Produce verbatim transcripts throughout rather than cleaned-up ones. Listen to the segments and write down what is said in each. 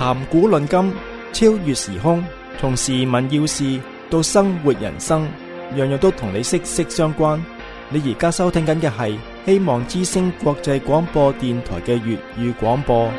談古論今，超越時空，從時聞要事到生活人生，樣樣都同你息息相關。你而家收聽緊嘅係希望之聲國際廣播電台嘅粵語廣播。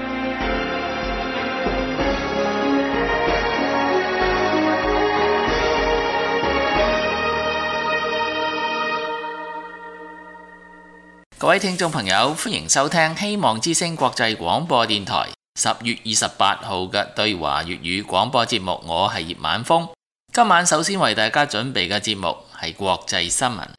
各位聽眾朋友，歡迎收聽希望之聲國際廣播電台十月二十八號嘅對華粵語廣播節目。我係葉晚風。今晚首先為大家準備嘅節目係國際新聞。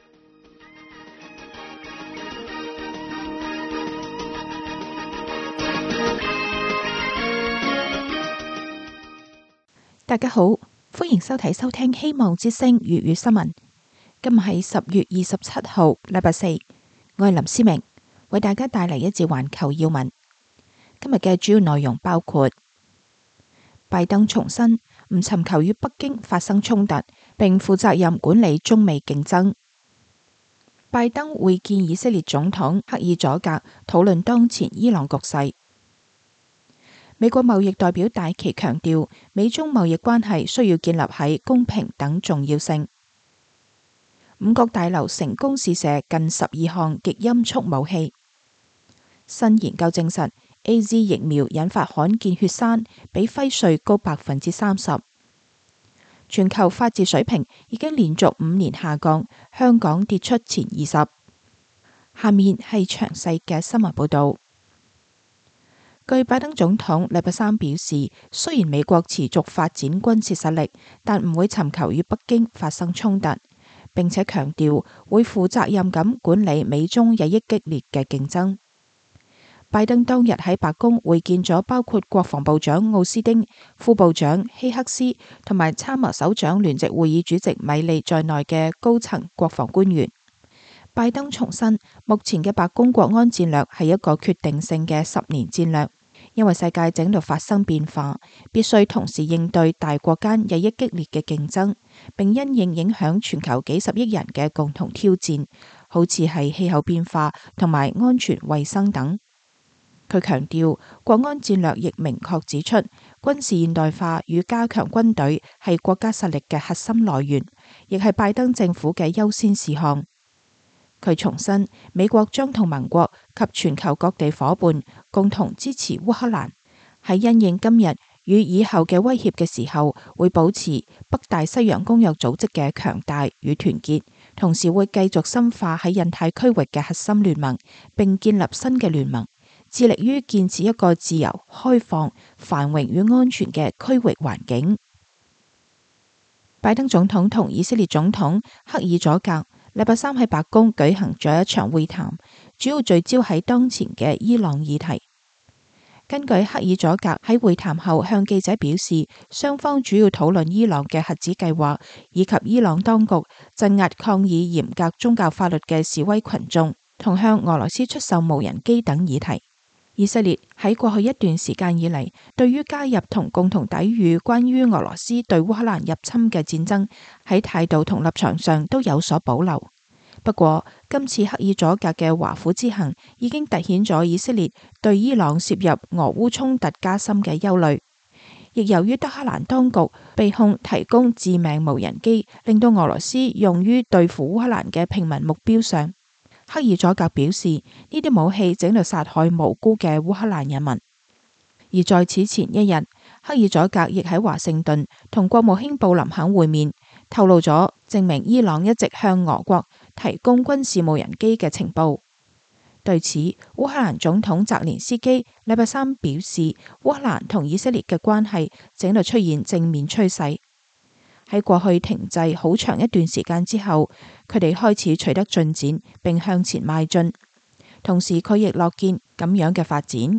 大家好，歡迎收睇收聽希望之聲粵語新聞。今日係十月二十七號，禮拜四。我係林思明，為大家帶嚟一節環球要聞。今日嘅主要內容包括：拜登重申唔尋求與北京發生衝突，並負責任管理中美競爭；拜登會見以色列總統克爾佐格，討論當前伊朗局勢；美國貿易代表戴琪強調，美中貿易關係需要建立喺公平等重要性。五角大樓成功試射近十二項極音速武器。新研究證實 A Z 疫苗引發罕見血栓，比輝瑞高百分之三十。全球法治水平已經連續五年下降，香港跌出前二十。下面係詳細嘅新聞報道。據拜登總統禮拜三表示，雖然美國持續發展軍事實力，但唔會尋求與北京發生衝突。並且強調會負責任咁管理美中日益激烈嘅競爭。拜登當日喺白宮會見咗包括國防部長奧斯汀、副部長希克斯同埋參謀首長聯席會議主席米利在內嘅高層國防官員。拜登重申，目前嘅白宮國安戰略係一個決定性嘅十年戰略，因為世界正喺度發生變化，必須同時應對大國間日益激烈嘅競爭，並因應影響全球幾十億人嘅共同挑戰，好似係氣候變化同埋安全衛生等。佢強調，國安戰略亦明確指出，軍事現代化與加強軍隊係國家實力嘅核心來源，亦係拜登政府嘅優先事項。佢重申，美國將同盟國及全球各地夥伴共同支持烏克蘭，喺因應今日與以後嘅威脅嘅時候，會保持北大西洋公約組織嘅強大與團結，同時會繼續深化喺印太區域嘅核心聯盟，並建立新嘅聯盟，致力於建設一個自由、開放、繁榮與安全嘅區域環境。拜登總統同以色列總統克爾佐格禮拜三喺白宮舉行咗一場會談，主要聚焦喺當前嘅伊朗議題。根據克爾佐格喺會談後向記者表示，雙方主要討論伊朗嘅核子計劃，以及伊朗當局鎮壓抗議嚴格宗教法律嘅示威群眾，同向俄羅斯出售無人機等議題。以色列喺過去一段時間以嚟，對於加入同共同抵禦關於俄羅斯對烏克蘭入侵嘅戰爭，喺態度同立場上都有所保留。不過，今次克爾佐格嘅華府之行已經凸顯咗以色列對伊朗涉入俄烏衝突加深嘅憂慮。亦由於德黑蘭當局被控提供致命無人機，令到俄羅斯用於對付烏克蘭嘅平民目標上。克爾佐格表示，呢啲武器正喺度殺害無辜嘅烏克蘭人民。而在此前一日，克爾佐格亦喺華盛頓同國務卿布林肯會面，透露咗證明伊朗一直向俄國提供軍事無人機嘅情報。對此，烏克蘭總統澤連斯基禮拜三表示，烏克蘭同以色列嘅關係正喺度出現正面趨勢。喺過去停滯好長一段時間之後，佢哋開始取得進展，並向前邁進。同時，佢亦樂見咁樣嘅發展。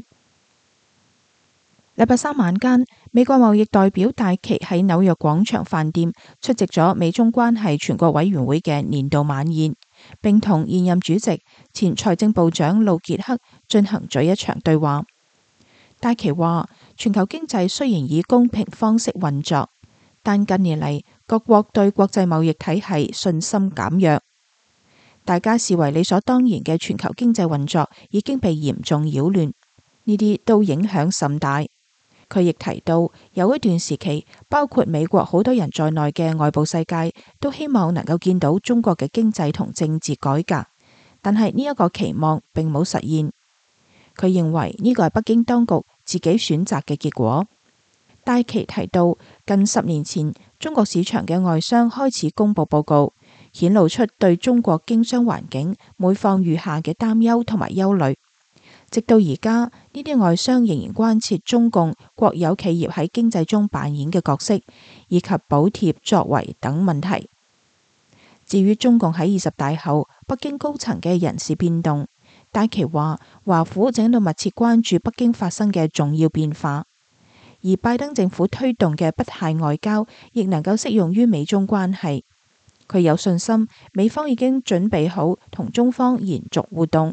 禮拜三晚間，美國貿易代表戴琪喺紐約廣場飯店出席咗美中關係全國委員會嘅年度晚宴，並同現任主席前財政部長路傑克進行咗一場對話。戴琪話：全球經濟雖然以公平方式運作，但近年嚟各國對國際貿易體系信心減弱，大家視為理所當然嘅全球經濟運作已經被嚴重擾亂，呢啲都影響甚大。 佢亦提到，有一段時期，包括美國好多人在內嘅外部世界都希望能夠見到中國嘅經濟同政治改革，但係呢一個期望並冇實現。佢認為呢個係北京當局自己選擇嘅結果。戴琪提到，近十年前中國市場嘅外商開始公布報告，顯露出對中國經商環境每況愈下嘅擔憂同埋憂慮。直到而家，呢啲外商仍然關切中共國有企業喺經濟中扮演嘅角色，以及補貼作為等問題。至於中共喺二十大後北京高層嘅人事變動，戴琪話華府正喺度密切關注北京發生嘅重要變化，而拜登政府推動嘅不懈外交亦能夠適用於美中關係。佢有信心美方已經準備好同中方延續互動。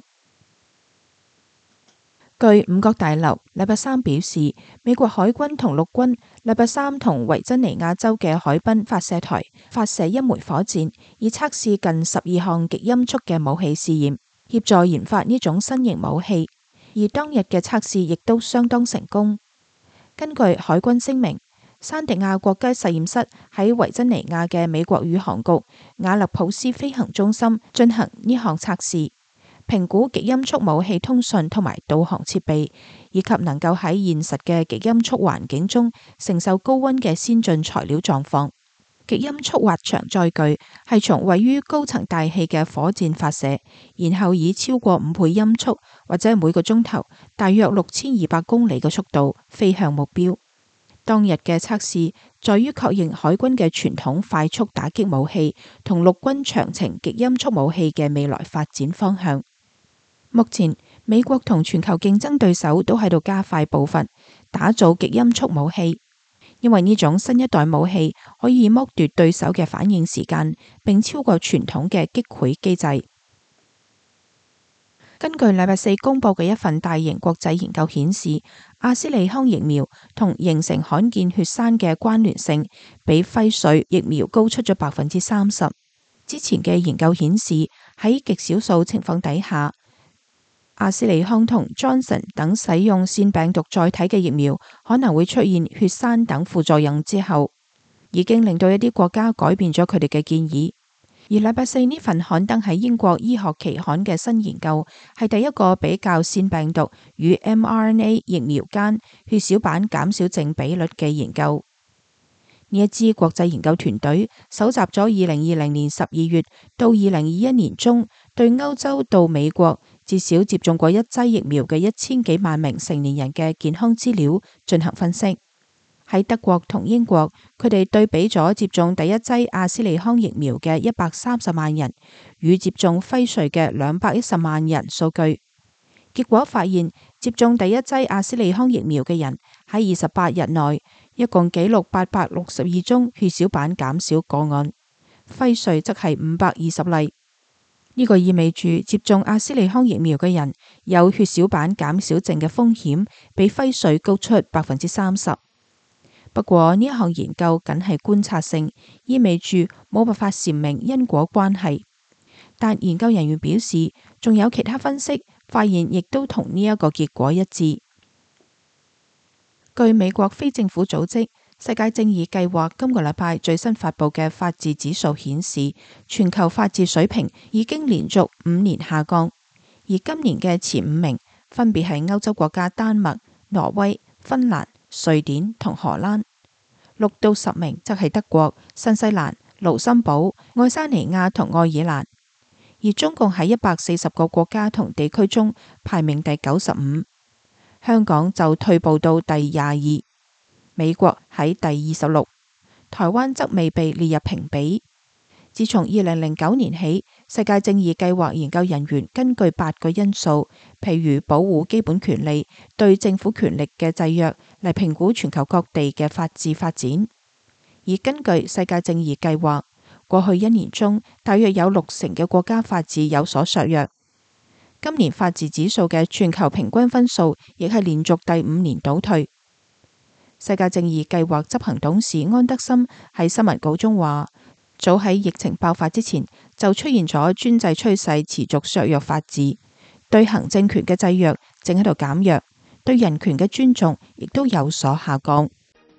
據五角大樓禮拜三表示，美國海軍同陸軍禮拜三同維珍尼亞州嘅海濱發射台發射一枚火箭，以測試近十二項極音速嘅武器試驗，協助研發呢種新型武器。而當日嘅測試亦都相當成功。根據海軍聲明，山迪亞國家實驗室喺維珍尼亞嘅美國宇航局瓦勒普斯飛行中心進行呢項測試，評估極音速武器通訊同埋導航設備，以及能夠喺現實嘅極音速環境中承受高溫嘅先進材料狀況。極音速滑翔載具係從位於高層大氣嘅火箭發射，然後以超過五倍音速或者每個鐘頭大約六千二百公里嘅速度飛向目標。當日嘅測試在於確認海軍嘅傳統快速打擊武器同陸軍長程極音速武器嘅未來發展方向。目前美國同全球競爭對手都喺度加快步伐打造極音速武器，因為呢種新一代武器可以剝奪對手嘅反應時間，並超過傳統嘅擊潰機制。根據禮拜四公布嘅一份大型國際研究顯示，阿斯利康疫苗同形成罕見血栓嘅關聯性比輝瑞疫苗高出咗百分之三十。之前嘅研究顯示，喺極少數情況底下，阿斯利康同 Johnson 等使用腺病毒載體嘅疫苗可能會出現血栓等副作用之後，已經令到一啲國家改變咗佢哋嘅建議。而禮拜四呢份刊登喺英國醫學期刊嘅新研究，係第一個比較腺病毒與 M R N A 疫苗間血小板減少症比率嘅研究。呢一支國際研究團隊搜集咗二零二零年十二月到二零二一年中對歐洲到美國至少接種過一劑疫苗嘅一千幾萬名成年人嘅健康資料進行分析。喺德國同英國，佢哋對比咗接種第一劑阿斯利康疫苗嘅一百三十萬人與接種輝瑞嘅兩百一十萬人數據，結果發現接種第一劑阿斯利康疫苗嘅人喺二十八日內一共記錄八百六十二宗血小板減少個案，輝瑞則係五百二十例。呢個意味住接種阿斯利康疫苗嘅人有血小板減少症嘅風險比輝瑞高出百分之三十。不過呢一項研究僅係觀察性，意味住冇辦法闡明因果關係。但研究人員表示，仲有其他分析發現，亦都同呢一個結果一致。據美國非政府組織世界正義計劃今個禮拜最新發布嘅法治指數顯示，全球法治水平已經連續五年下降，而今年嘅前五名分別係歐洲國家丹麥、挪威、芬蘭、瑞典同荷蘭，六到十名則係德國、新西蘭、盧森堡、愛沙尼亞同愛爾蘭，而中共喺一百四十個國家同地區中排名第九十五，香港就退步到第廿二，美國喺第二十六，台灣則未被列入評比。自從二零零九年起，世界正義計劃研究人員根據八個因素，譬如保護基本權利、對政府權力嘅制約，嚟評估全球各地嘅法治發展。而根據世界正義計劃，過去一年中大約有六成嘅國家法治有所削弱。今年法治指數嘅全球平均分數亦係連續第五年倒退。世界正義計劃執行董事安德森喺新聞稿中話，早喺疫情爆發之前就出現咗專制趨勢持續削弱法治，對行政權嘅制約正喺度減弱， 對人權嘅尊重亦都有所下降。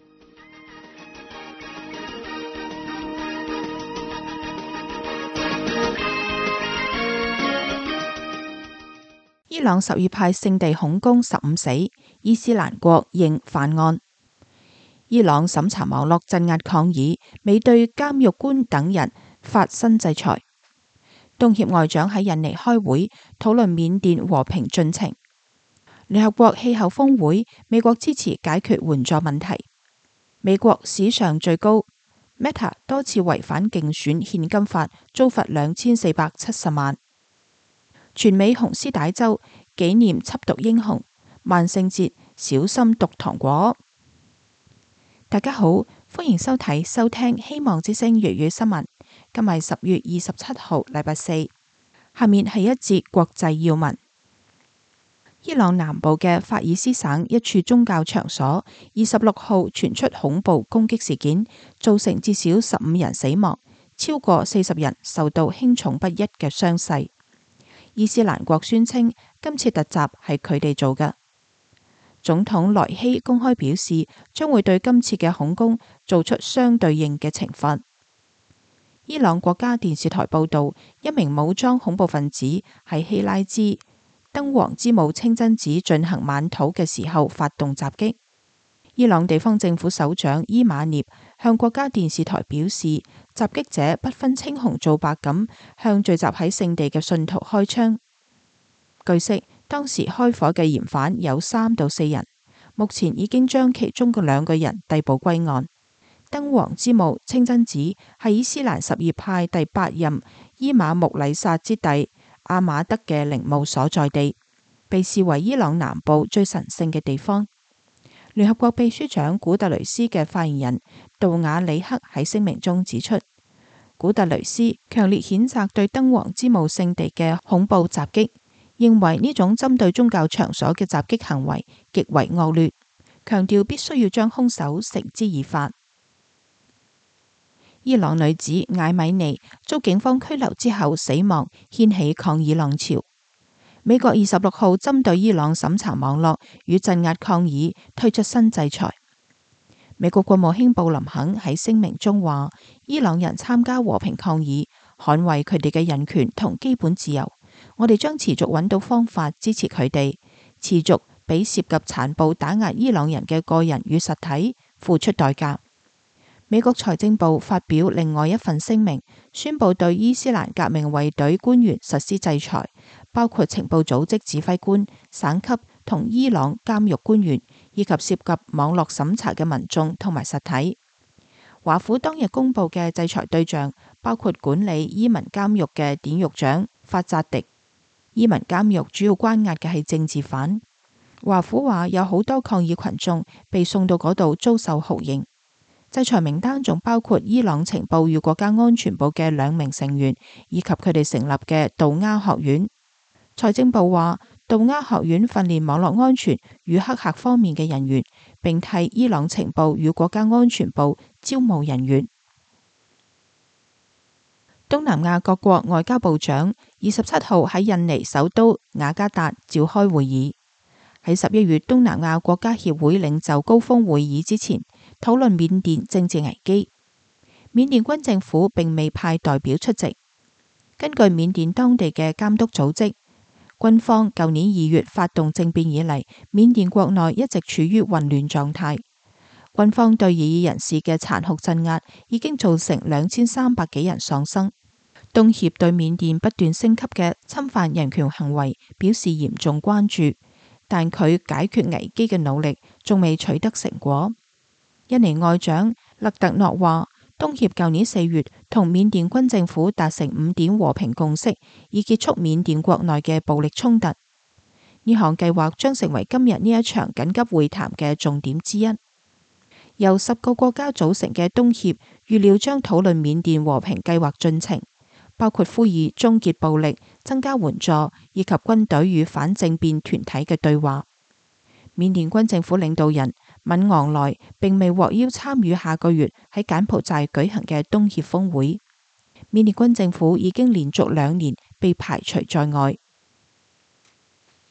伊朗什葉派聖地恐攻十五死，伊斯蘭國認犯案。伊朗審查網絡鎮壓抗議，未對監獄官等人發新制裁。東協外長喺印尼開會討論緬甸和平進程。聯合國氣候峰會，美國支持解決援助問題。美國史上最高 Meta 多次違反競選獻金法，遭罰兩千四百七十萬。全美紅絲帶週紀念緝毒英雄，萬聖節小心毒糖果。大家好，歡迎收睇收聽希望之聲粵語新聞。今日十月二十七號，禮拜四。下面係一節國際要聞。伊朗南部嘅法爾斯省一處宗教場所，二十六號傳出恐怖攻擊事件，造成至少十五人死亡，超過四十人受到輕重不一嘅傷勢。伊斯蘭國宣稱今次突襲係佢哋做嘅。總統萊希公開表示，將會對今次嘅恐攻做出相對應嘅懲罰。伊朗國家電視台報道，一名武裝恐怖分子喺希拉茲燈王之母清真寺進行晚禱嘅時候發動襲擊。伊朗地方政府首長伊馬涅向國家電視台表示，襲擊者不分青紅皂白咁向聚集喺聖地嘅信徒開槍。據悉，當時開火嘅嫌犯有三到四人，目前已經將其中嘅兩個人逮捕歸案。燈王之母清真寺係伊斯蘭什葉派第八任伊瑪目禮薩之弟阿馬德嘅陵墓所在地，被視為伊朗南部最神聖嘅地方。聯合國秘書長古特雷斯嘅發言人杜瓦里克喺聲明中指出，古特雷斯強烈譴責對燈王之墓聖地嘅恐怖襲擊，認為呢種針對宗教場所嘅襲擊行為極為惡劣，強調必須要將兇手繩之以法。伊朗女子艾米尼遭警方拘留之後死亡，掀起抗議浪潮。美國二十六號針對伊朗審查網絡與鎮壓抗議推出新制裁。美國國務卿布林肯喺聲明中話，伊朗人參加和平抗議，捍衛佢哋嘅人權同基本自由。我哋將持續揾到方法支持佢哋，持續俾涉及殘暴打壓伊朗人嘅個人與實體付出代價。美國財政部發表另外一份聲明，宣布對伊斯蘭革命衛隊官員實施制裁，包括情報組織指揮官、省級同伊朗監獄官員，以及涉及網絡審查嘅民眾同埋實體。華府當日公布嘅制裁對象包括管理伊文監獄嘅典獄長法扎迪。伊文監獄主要關押嘅係政治犯。華府話有好多抗議群眾被送到嗰度遭受酷刑。制裁名單仲包括伊朗情報與國家安全部嘅兩名成員，以及佢哋成立嘅杜鴉學院。財政部話，杜鴉學院訓練網絡安全與黑客方面嘅人員，並替伊朗情報與國家安全部招募人員。東南亞各國外交部長二十七號喺印尼首都雅加達召開會議。喺十一月東南亞國家協會領袖高峰會議之前，討論緬甸政治危機。緬甸軍政府並未派代表出席。根據緬甸當地嘅監督組織，軍方舊年二月發動政變以嚟，緬甸國內一直處於混亂狀態。軍方對異議人士嘅殘酷鎮壓已經造成兩千三百幾人喪生。東協對緬甸不斷升級嘅侵犯人權行為表示嚴重關注，但佢解決危機嘅努力仲未取得成果。印尼外長勒特諾話，東協舊年四月同緬甸軍政府達成五點和平共識，以結束緬甸國內嘅暴力衝突。呢項計劃將成為今日呢一場緊急會談嘅重點之一。由十個國家組成嘅東協預料將討論緬甸和平計劃進程，包括呼籲終結暴力、增加援助以及軍隊與反政變團體嘅對話。緬甸軍政府領導人敏昂萊並未獲邀參與下個月喺柬埔寨舉行嘅東協峰會。緬甸軍政府已經連續兩年被排除在外。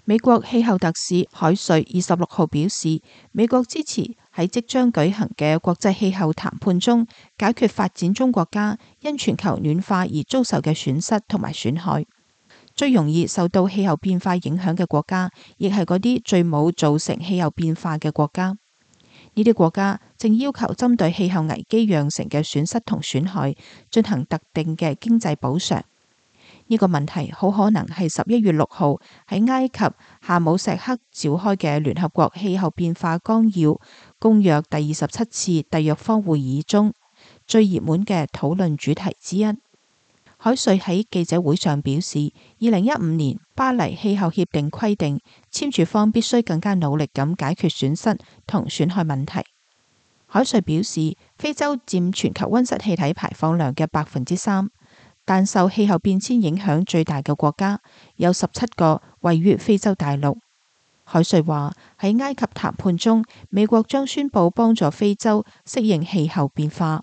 美國氣候特使海瑞二十六號表示，美國支持喺即將舉行嘅國際氣候談判中解決發展中國家因全球暖化而遭受嘅損失同埋損害。最容易受到氣候變化影響嘅國家，亦係嗰啲最冇造成氣候變化嘅國家。呢啲國家正要求針對氣候危機釀成嘅損失同損害進行特定嘅經濟補償。呢個問題好可能係十一月六號喺埃及夏姆石克召開嘅聯合國氣候變化綱要公約第二十七次締約方會議中最熱門嘅討論主題之一。海瑞喺記者會上表示，二零一五年巴黎氣候協定規定，簽署方必須更加努力咁解決損失同損害問題。海瑞表示，非洲佔全球溫室氣體排放量嘅百分之三。但受氣候變遷影響最大嘅國家有十七個位於非洲大陸。海瑞話喺埃及談判中，美國將宣布幫助非洲適應氣候變化。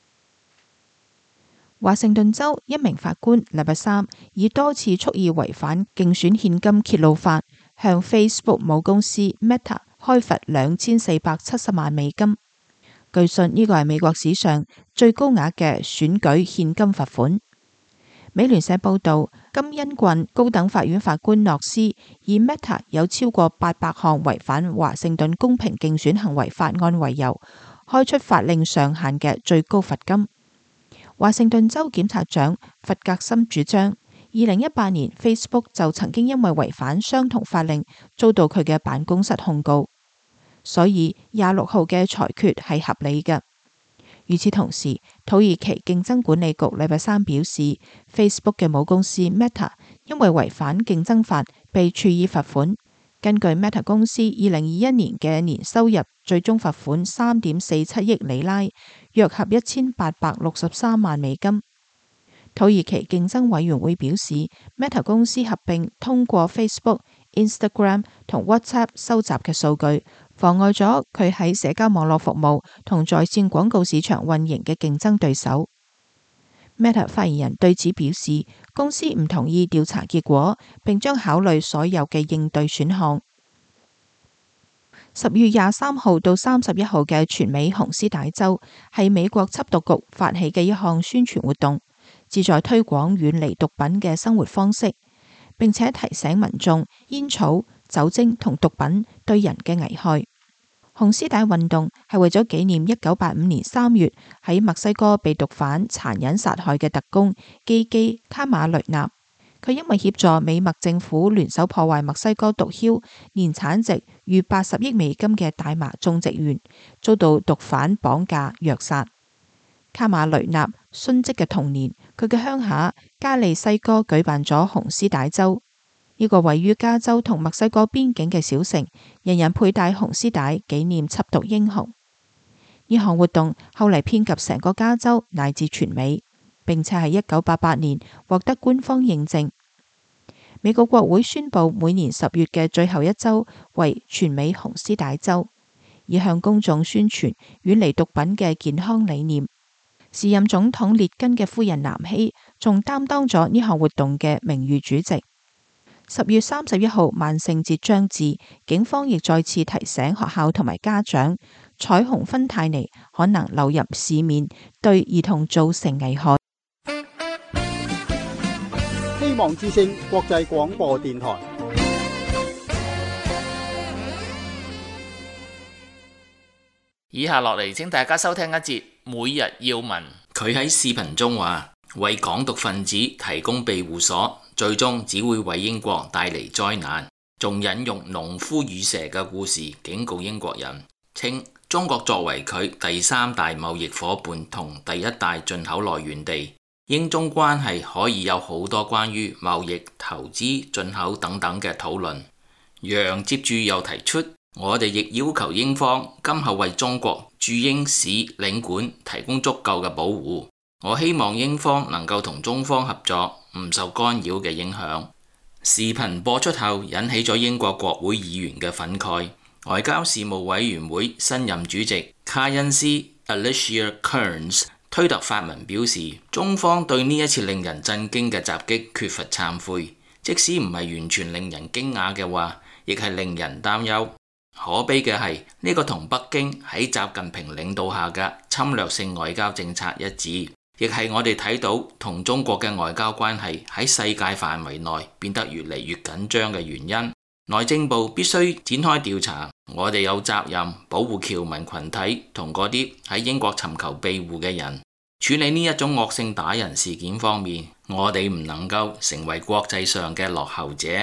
華盛頓州一名法官禮拜三以多次蓄意違反競選獻金揭露法，向 Facebook 母公司 Meta 開罰兩千四百七十萬美金。據信呢個係美國史上最高額嘅選舉獻金罰款。美聯社報道，金恩郡高等法院法官諾斯以 Meta 有超過八百項違反華盛頓公平競選行為法案為由，開出法令上限嘅最高罰金。華盛頓州檢察長弗格森主張，二零一八年 Facebook 就曾經因為違反相同法令遭到佢嘅辦公室控告，所以廿六號嘅裁決係合理嘅。與此同時，土耳其競爭管理局禮拜三表示 ，Facebook 嘅母公司 Meta 因為違反競爭法被處以罰款。根據 Meta 公司二零二一年嘅年收入，最終罰款三點四七億里拉，約合一千八百六十三萬美金。土耳其競爭委員會表示 ，Meta 公司合併通過 Facebook、Instagram 同 WhatsApp 收集嘅數據，妨礙咗佢喺社交網絡服務同在線廣告市場運營嘅競爭對手。Meta 發言人對此表示，公司唔同意調查結果，並將考慮所有嘅應對選項。十月廿三號到三十一號嘅全美紅絲帶週係美國緝毒局發起嘅一項宣傳活動，旨在推廣遠離毒品嘅生活方式，並且提醒民眾煙草、酒精同毒品對人嘅危害。紅絲帶運動係為咗紀念一九八五年三月喺墨西哥被毒販殘忍殺害嘅特工基基卡馬雷納。佢因為協助美墨政府聯手破壞墨西哥毒梟年產值逾八十億美金嘅大麻種植園，遭到毒販綁架虐殺。卡馬雷納殉職嘅同年，佢嘅鄉下加利西哥舉辦咗紅絲帶週。呢個位於加州同墨西哥邊境嘅小城，人人佩戴紅絲帶紀念緝毒英雄。呢項活動後嚟遍及成個加州乃至全美，並且喺一九八八年獲得官方認證。美國國會宣布每年十月嘅最後一週為全美紅絲帶週，以向公眾宣傳遠離毒品嘅健康理念。時任總統列根嘅夫人南希仲擔當咗呢項活動嘅名譽主席。十月三十一號萬聖節將至，警方亦再次提醒學校同埋家長，彩虹芬太尼可能流入市面，對兒童造成危害。 希望之聲國際廣播電台。 以下落嚟，請大家收聽一節每日要聞。佢喺視頻中話，為港獨分子提供庇護所，最終只會為英國帶嚟災難。仲引用農夫與蛇嘅故事，警告英國人，稱中國作為佢第三大貿易夥伴同第一大進口來源地，英中關係可以有好多關於貿易、投資、進口等等嘅討論。楊接住又提出，我哋亦要求英方今後為中國駐英使領館提供足夠嘅保護。我希望英方能夠同中方合作，唔受干擾嘅影響。視頻播出後引起咗英國國會議員嘅憤慨。外交事務委員會新任主席卡恩斯 Alicia Kearns 推特發文表示，中方對呢一次令人震驚嘅襲擊缺乏懺悔， 即使唔係完全令人驚訝嘅話，亦係令人擔憂。可悲嘅係呢個同北京喺習近平領導下嘅侵略性外交政策一致，亦係我哋睇到同中國嘅外交關係喺世界範圍內變得越嚟越緊張嘅原因。內政部必須展開調查，我哋有責任保護僑民群體同嗰啲喺英國尋求庇護嘅人。處理呢一種惡性打人事件方面，我哋唔能夠成為國際上嘅落後者。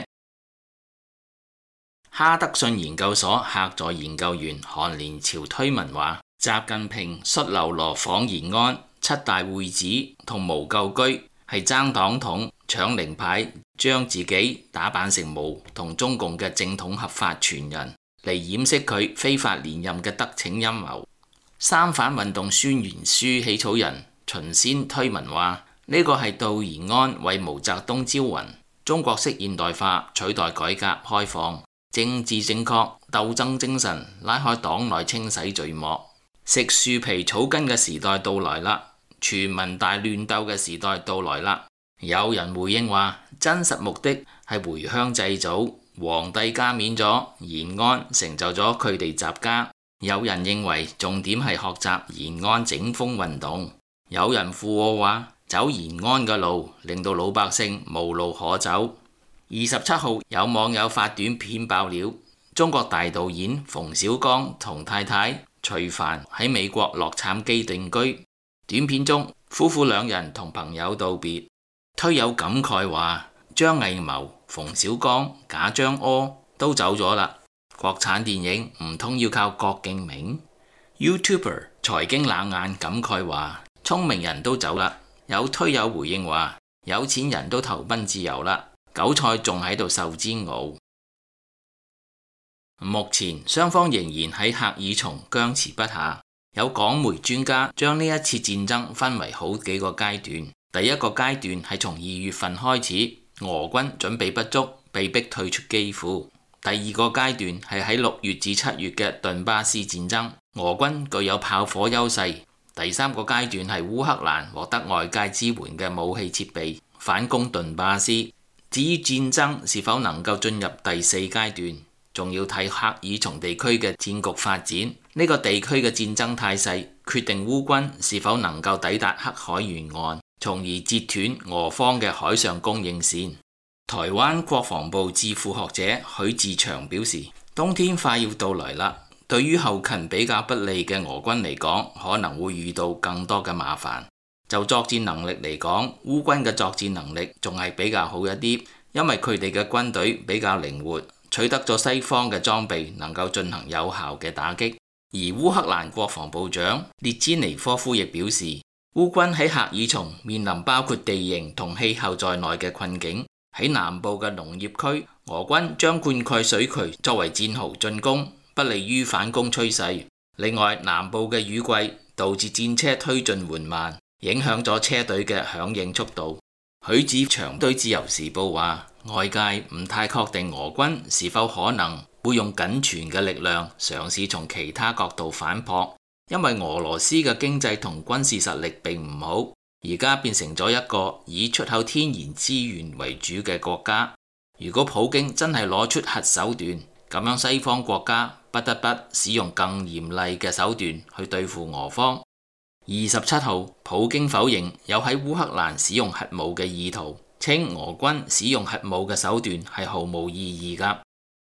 哈德遜研究所客座研究員韓連朝推文話，習近平率僂羅訪延安、七大會址同無救居，係爭黨統、搶名牌，將自己打扮成毛同中共嘅正統合法傳人，嚟掩飾佢非法連任嘅得逞陰謀。三反運動宣言書起草人秦先推文話，呢、這個係到延安為毛澤東招魂，中國式現代化取代改革開放，政治正確、鬥爭精神拉開黨內清洗序幕，食樹皮草根嘅時代到來啦，全民大亂鬥嘅時代到來啦。有人回應話，真實目的係回鄉祭祖，皇帝加冕咗，延安成就咗佢哋習家。有人認為重點係學習延安整風運動。有人附和話，走延安嘅路令到老百姓無路可走。二十七號有網友發短片爆料，中國大導演馮小剛同太太徐帆喺美國洛杉磯定居。短片中，夫婦兩人同朋友道別，推有感慨話，張藝謀、馮小剛、賈樟柯都走咗啦，國產電影唔通要靠郭敬明？ YouTuber 財經冷眼感慨話，聰明人都走啦。有推友回應話，有錢人都投奔自由啦，韭菜仲喺度受煎熬。目前雙方仍然喺赫爾松僵持不下。有港媒專家將呢一次戰爭分為好幾個階段。第一個階段係從二月份開始，俄軍準備不足，被迫退出基輔。第二個階段係喺六月至七月嘅頓巴斯戰爭，俄軍具有炮火優勢。第三個階段係烏克蘭獲得外界支援嘅武器設備，反攻頓巴斯。至於戰爭是否能夠進入第四階段，仲要睇赫爾松地區嘅戰局發展。呢個地區嘅戰爭態勢決定烏軍是否能夠抵達黑海沿岸，從而截斷俄方嘅海上供應線。台灣國防部智庫學者許志祥表示，冬天快要到來啦，對於後勤比較不利嘅俄軍嚟講，可能會遇到更多嘅麻煩。就作戰能力嚟講，烏軍嘅作戰能力仲係比較好一啲，因為佢哋嘅軍隊比較靈活，取得咗西方嘅裝備，能夠進行有效嘅打擊。而烏克蘭國防部長列茲尼科夫亦表示，烏軍喺赫爾松面臨包括地形同氣候在內嘅困境。喺南部嘅農業區，俄軍將灌溉水渠作為戰壕進攻，不利於反攻趨勢。另外，南部嘅雨季導致戰車推進緩慢，影響咗車隊嘅響應速度。許志祥對自由時報話，外界唔太確定俄軍是否可能會用僅存嘅力量嘗試從其他角度反撲，因為俄羅斯嘅經濟同軍事實力並唔好，而家變成咗一個以出口天然資源為主嘅國家。如果普京真係攞出核手段，咁樣西方國家不得不使用更嚴厲嘅手段去對付俄方。二十七號，普京否認有喺烏克蘭使用核武嘅意圖，稱俄軍使用核武嘅手段係毫無意義㗎。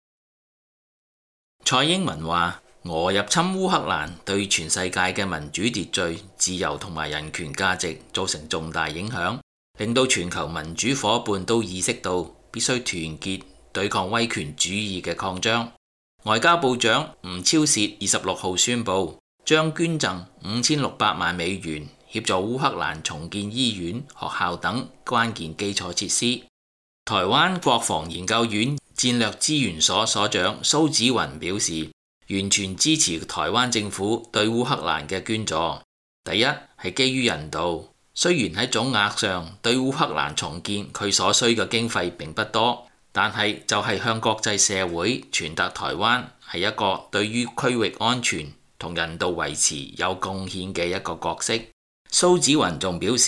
蔡英文話，俄入侵烏克蘭對全世界嘅民主秩序、自由同埋人權價值造成重大影響，令到全球民主夥伴都意識到必須團結對抗威權主義嘅擴張。外交部長吳釗燮二十六號宣布，將捐贈五千六百萬美元協助烏克蘭重建醫院、學校等關鍵基礎設施。台灣國防研究院戰略資源所所長蘇紫雲表示，完全支持台灣政府對烏克蘭嘅捐助。第一係基於人道，雖然喺總額上對烏克蘭重建佢所需嘅經費並不多，但係就係向國際社會傳達台灣係一個對於區域安全同人道維持有貢獻嘅一個角色。蘇紫雲仲表示，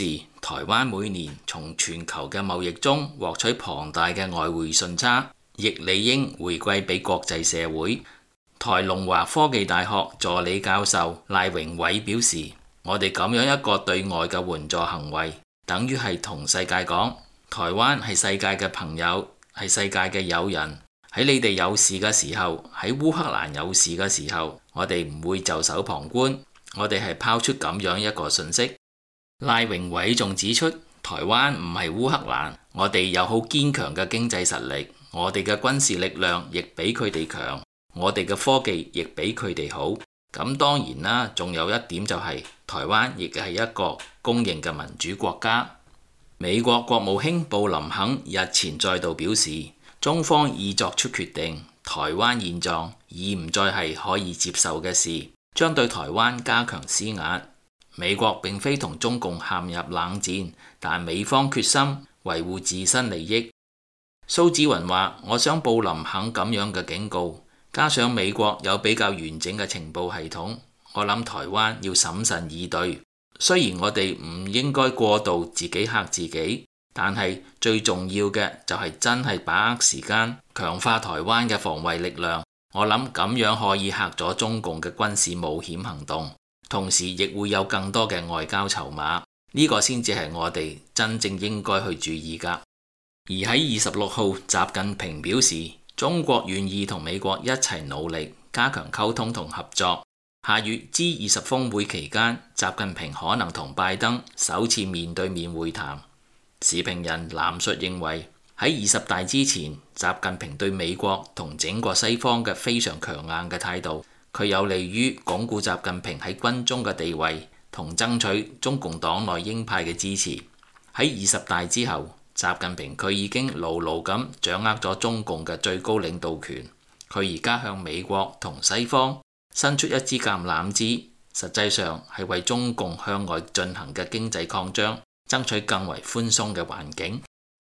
台灣每年從全球嘅貿易中獲取龐大嘅外匯順差，亦理應回饋俾國際社會。台龍華科技大學助理教授賴榮偉表示，我哋咁樣一個對外嘅援助行為，等於係同世界講，台灣係世界嘅朋友，係世界嘅友人。喺你哋有事嘅時候，喺烏克蘭有事嘅時候，我哋唔會袖手旁觀，我哋係拋出咁樣一個訊息。賴榮偉仲指出，台灣唔係烏克蘭，我哋有好堅強嘅經濟實力，我哋嘅軍事力量亦比佢哋強，我哋嘅科技亦比佢哋好。咁當然啦，仲有一點就係，台灣亦係一個公認嘅民主國家。美國國務卿布林肯日前再度表示，中方已作出決定，台灣現狀已唔再係可以接受嘅事，將對台灣加強施壓。美國並非同中共陷入冷戰，但美方決心維護自身利益。蘇紫雲話，我想布林肯咁樣嘅警告，加上美國有比較完整嘅情報系統，我諗台灣要審慎以對。雖然我哋唔應該過度自己嚇自己，但係最重要嘅就係真係把握時間，強化台灣嘅防衛力量。我諗咁樣可以嚇咗中共嘅軍事冒險行動，同時亦會有更多嘅外交籌碼。呢個先至係我哋真正應該去注意㗎。而喺二十六號，習近平表示，中國願意同美國一齊努力，加強溝通同合作。下月 G 二十峰會期間，習近平可能同拜登首次面對面會談。時評人藍述認為，喺二十大之前，習近平對美國同整個西方嘅非常強硬嘅態度，佢有利於鞏固習近平喺軍中嘅地位，同爭取中共黨內鷹派嘅支持。喺二十大之後，習近平佢已經牢牢咁掌握咗中共嘅最高領導權，佢而家向美國同西方伸出一支橄欖枝，實際上係為中共向外進行嘅經濟擴張爭取更為寬鬆嘅環境。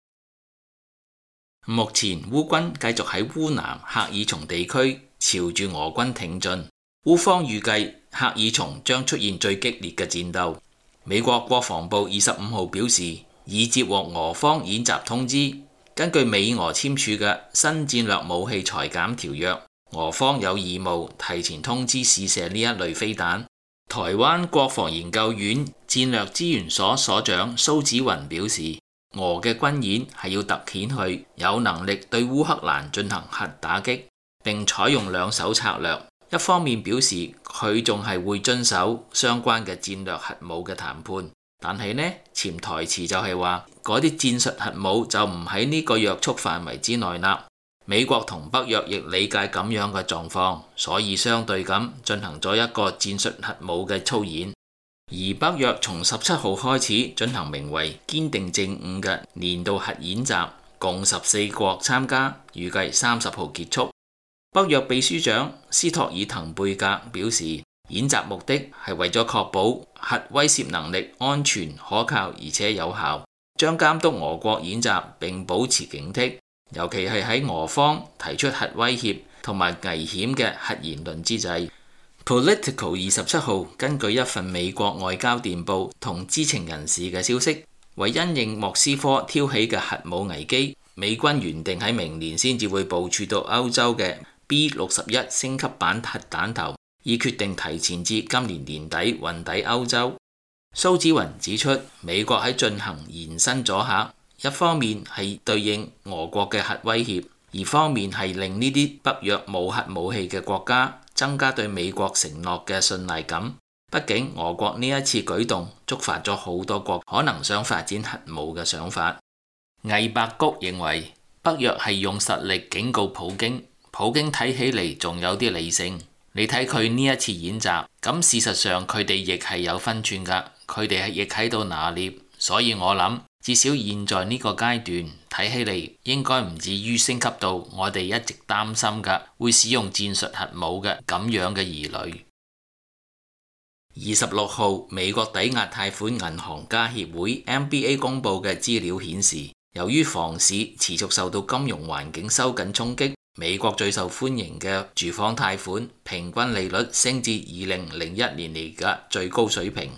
目前烏軍繼續喺烏南赫爾松地區朝住俄軍挺進，烏方預計赫爾松將出現最激烈嘅戰鬥。美國國防部二十五號表示，已接獲俄方演習通知，根據美俄簽署嘅新戰略武器裁減條約，俄方有義務提前通知試射呢一類飛彈。台灣國防研究院戰略資源所所長蘇紫雲表示，俄嘅軍演係要突顯佢有能力對烏克蘭進行核打擊，並採用兩手策略。一方面表示佢仲係會遵守相關嘅戰略核武嘅談判，但係呢潛台詞就係話嗰啲戰術核武就唔喺呢個約束範圍之內啦。美國同北約亦理解咁樣嘅狀況，所以相對咁進行咗一個戰術核武嘅操演。而北約從十七號開始進行名為堅定正午嘅年度核演習，共十四國參加，預計三十號結束。北約秘書長斯托爾滕貝格表示，演習目的係為咗確保核威懾能力安全可靠而且有效，將監督俄國演習並保持警惕，尤其係喺俄方提出核威脅同埋危險嘅核言論之際。Political 二十七號根據一份美國外交電報同知情人士嘅消息，為因應莫斯科挑起嘅核武危機，美軍原定喺明年先至會部署到歐洲嘅 B 六十一升級版核彈頭，已決定提前至今年年底運抵歐洲。蘇紫雲指出，美國喺進行延伸阻嚇，一方面係對應俄國嘅核威脅，二方面係令呢啲北約冇核武器嘅國家增加對美國承諾嘅信賴感。畢竟俄國呢一次舉動觸發咗好多國可能想發展核武嘅想法。魏伯谷認為北約係用實力警告普京，普京睇起嚟仲有啲理性。你睇佢呢一次演習，咁事實上佢哋亦係有分寸㗎，佢哋係亦喺度拿捏。所以我諗至少現在呢個階段睇起嚟應該唔至於升級到我哋一直擔心嘅會使用戰術核武嘅咁樣嘅疑慮。二十六號，美國抵押貸款銀行家協會 M B A 公佈嘅資料顯示，由於房市持續受到金融環境收緊衝擊，美國最受歡迎嘅住房貸款平均利率升至二零零一年嚟嘅最高水平。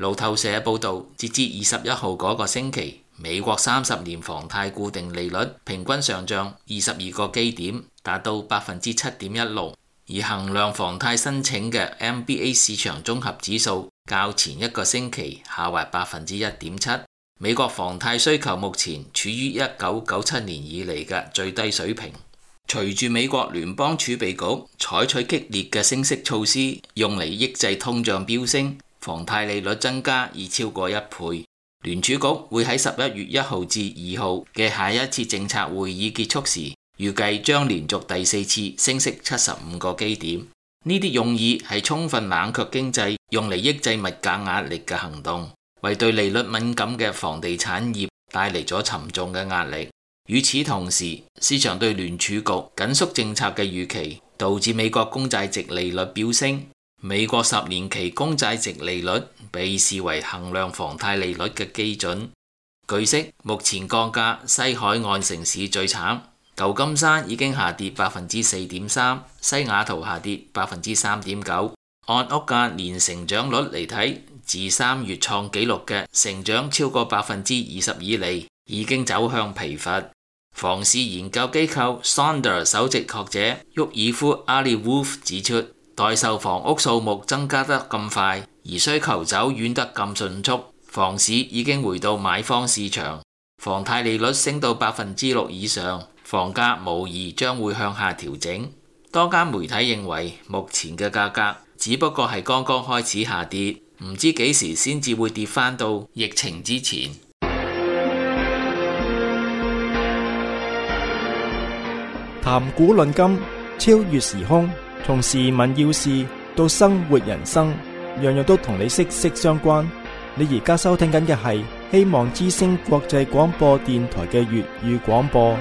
路透社報導，截至二十一號嗰個星期，美國三十年房貸固定利率平均上漲二十二個基點，達到百分之七點一六。而衡量房貸申請嘅 M B A 市場綜合指數較前一個星期下滑百分之一點七。美國房貸需求目前處於一九九七年以嚟嘅最低水平。隨住美國聯邦儲備局採取激烈嘅升息措施，用嚟抑制通脹飆升，房貸利率增加已超過一倍。聯儲局會喺十一月一號至二號嘅下一次政策會議結束時，預計將連續第四次升息七十五個基點。呢啲用意係充分冷卻經濟，用嚟抑制物價壓力嘅行動，為對利率敏感嘅房地產業帶嚟咗沉重嘅壓力。與此同時，市場對聯儲局緊縮政策嘅預期，導致美國公債殖利率飆升。美國十年期公債殖利率被視為衡量房貸利率嘅基準。據悉，目前降價西海岸城市最慘，舊金山已經下跌百分之四點三，西雅圖下跌百分之三點九。按屋價年成長率嚟睇，自三月創紀錄嘅成長超過百分之二十以嚟，已經走向疲乏。房市研究機構 Sonder 首席學者沃爾夫阿里烏夫指出，待售房屋數目增加得咁快，而需求走遠得咁迅速，房市已經回到買方市場。房貸利率升到百分之六以上，房價無疑將會向下調整。多間媒體認為，目前嘅價格只不過係剛剛開始下跌，唔知幾時先至會跌返到疫情之前。 談古論今，超越時空，從時聞要事到生活人生，樣樣都同你息息相關。你而家收聽緊嘅係希望之聲國際廣播電台嘅粵語廣播。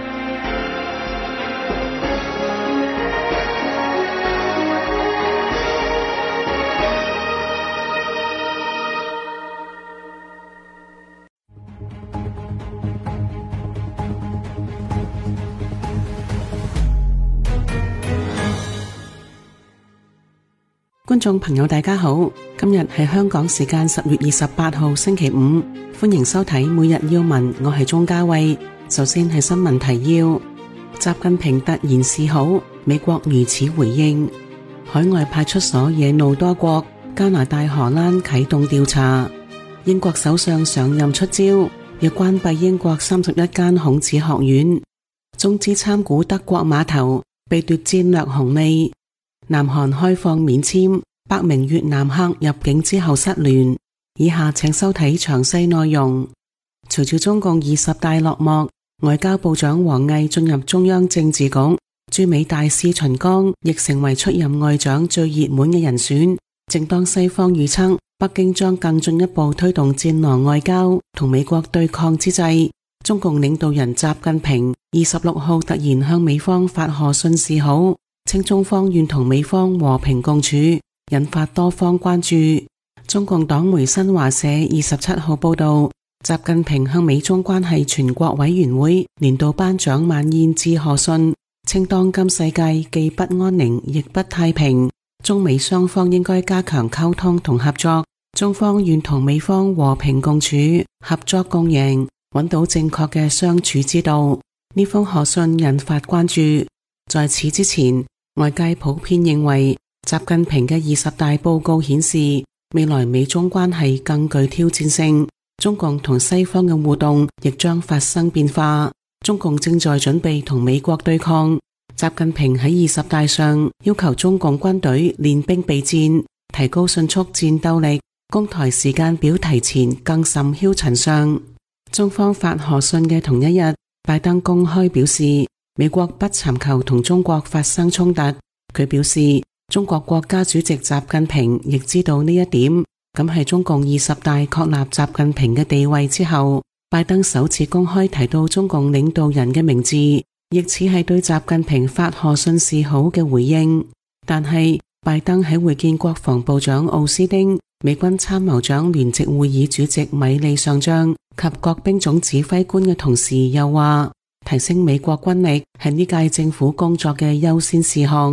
觀眾朋友大家好，今日係香港時間十月二十八號星期五，歡迎收睇每日要聞，我係鍾嘉慧。首先係新聞提要：習近平突然示好，美國如此回應；海外派出所惹怒多國，加拿大、荷蘭啟動調查；英國首相上任出招，要關閉英國三十一間孔子學院；中資參股德國碼頭被奪戰略紅利。南韓開放免簽，百名越南客入境之後失聯。以下請收睇詳細內容。隨住中共二十大落幕，外交部長王毅進入中央政治局，駐美大使秦剛亦成為出任外長最熱門嘅人選。正當西方預測北京將更進一步推動戰狼外交同美國對抗之際，中共領導人習近平二十六號突然向美方發賀信示好，稱中方願同美方和平共處，引發多方關注。中共黨媒新華社二十七號報道，習近平向美中關係全國委員會年度頒獎晚宴致賀信，稱當今世界既不安寧亦不太平，中美雙方應該加強溝通同合作，中方願同美方和平共處，合作共贏，揾到正確嘅相處之道。呢封賀信引發關注。在此之前，外界普遍認為習近平嘅二十大報告顯示，未來美中關係更具挑戰性，中共同西方嘅互動亦將發生變化。中共正在準備同美國對抗。習近平喺二十大上要求中共軍隊練兵備戰，提高迅速戰鬥力，攻台時間表提前更甚囂塵上。中方發賀信嘅同一日，拜登公開表示，美國不尋求同中國發生衝突。佢表示，中國國家主席習近平亦知道呢一點。咁係中共二十大確立習近平嘅地位之後，拜登首次公開提到中共領導人嘅名字，亦似係對習近平發賀信示好嘅回應。但係拜登喺會見國防部長奧斯丁、美軍參謀長聯席會議主席米利上將及各兵種指揮官嘅同時，又話提升美國軍力係呢屆政府工作嘅優先事項。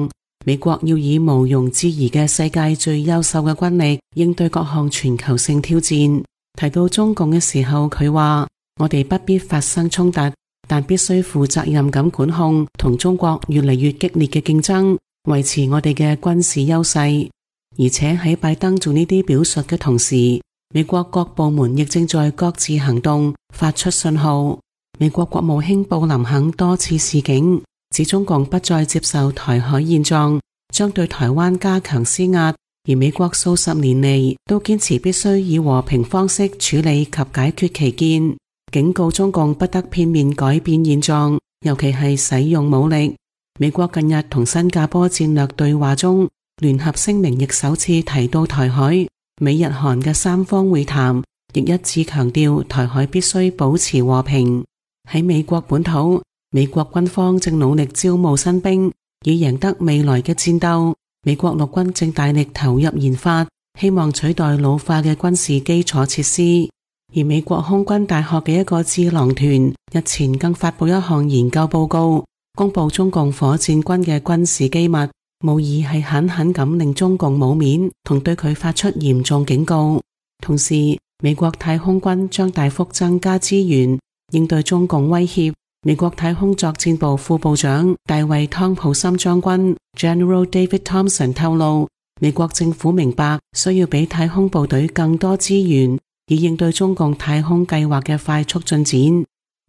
美國要以毋庸置疑嘅世界最優秀嘅軍力應對各項全球性挑戰。提到中共嘅時候，佢話：我哋不必發生衝突，但必須負責任咁管控同中國越嚟越激烈嘅競爭，維持我哋嘅軍事優勢。而且喺拜登做呢啲表述嘅同時，美國各部門亦正在各自行動，發出信號。美國國務卿布林肯多次示警，指中共不再接受台海現狀，將對台灣加強施壓。而美國數十年嚟都堅持必須以和平方式處理及解決歧見，警告中共不得片面改變現狀，尤其係使用武力。美國近日同新加坡戰略對話中，聯合聲明亦首次提到台海。美日韓嘅三方會談亦一致強調台海必須保持和平。喺美國本土，美國軍方正努力招募新兵，以贏得未來嘅戰鬥。美國陸軍正大力投入研發，希望取代老化嘅軍事基礎設施。而美國空軍大學嘅一個智囊團日前更發布一項研究報告，公布中共火箭軍嘅軍事機密，無疑係狠狠咁令中共冇面，同對佢發出嚴重警告。同時，美國太空軍將大幅增加資源，應對中共威脅。美國太空作戰部副部長大衛湯普森將軍 General David Thompson 透露，美國政府明白需要俾太空部隊更多資源，以應對中共太空計劃嘅快速進展。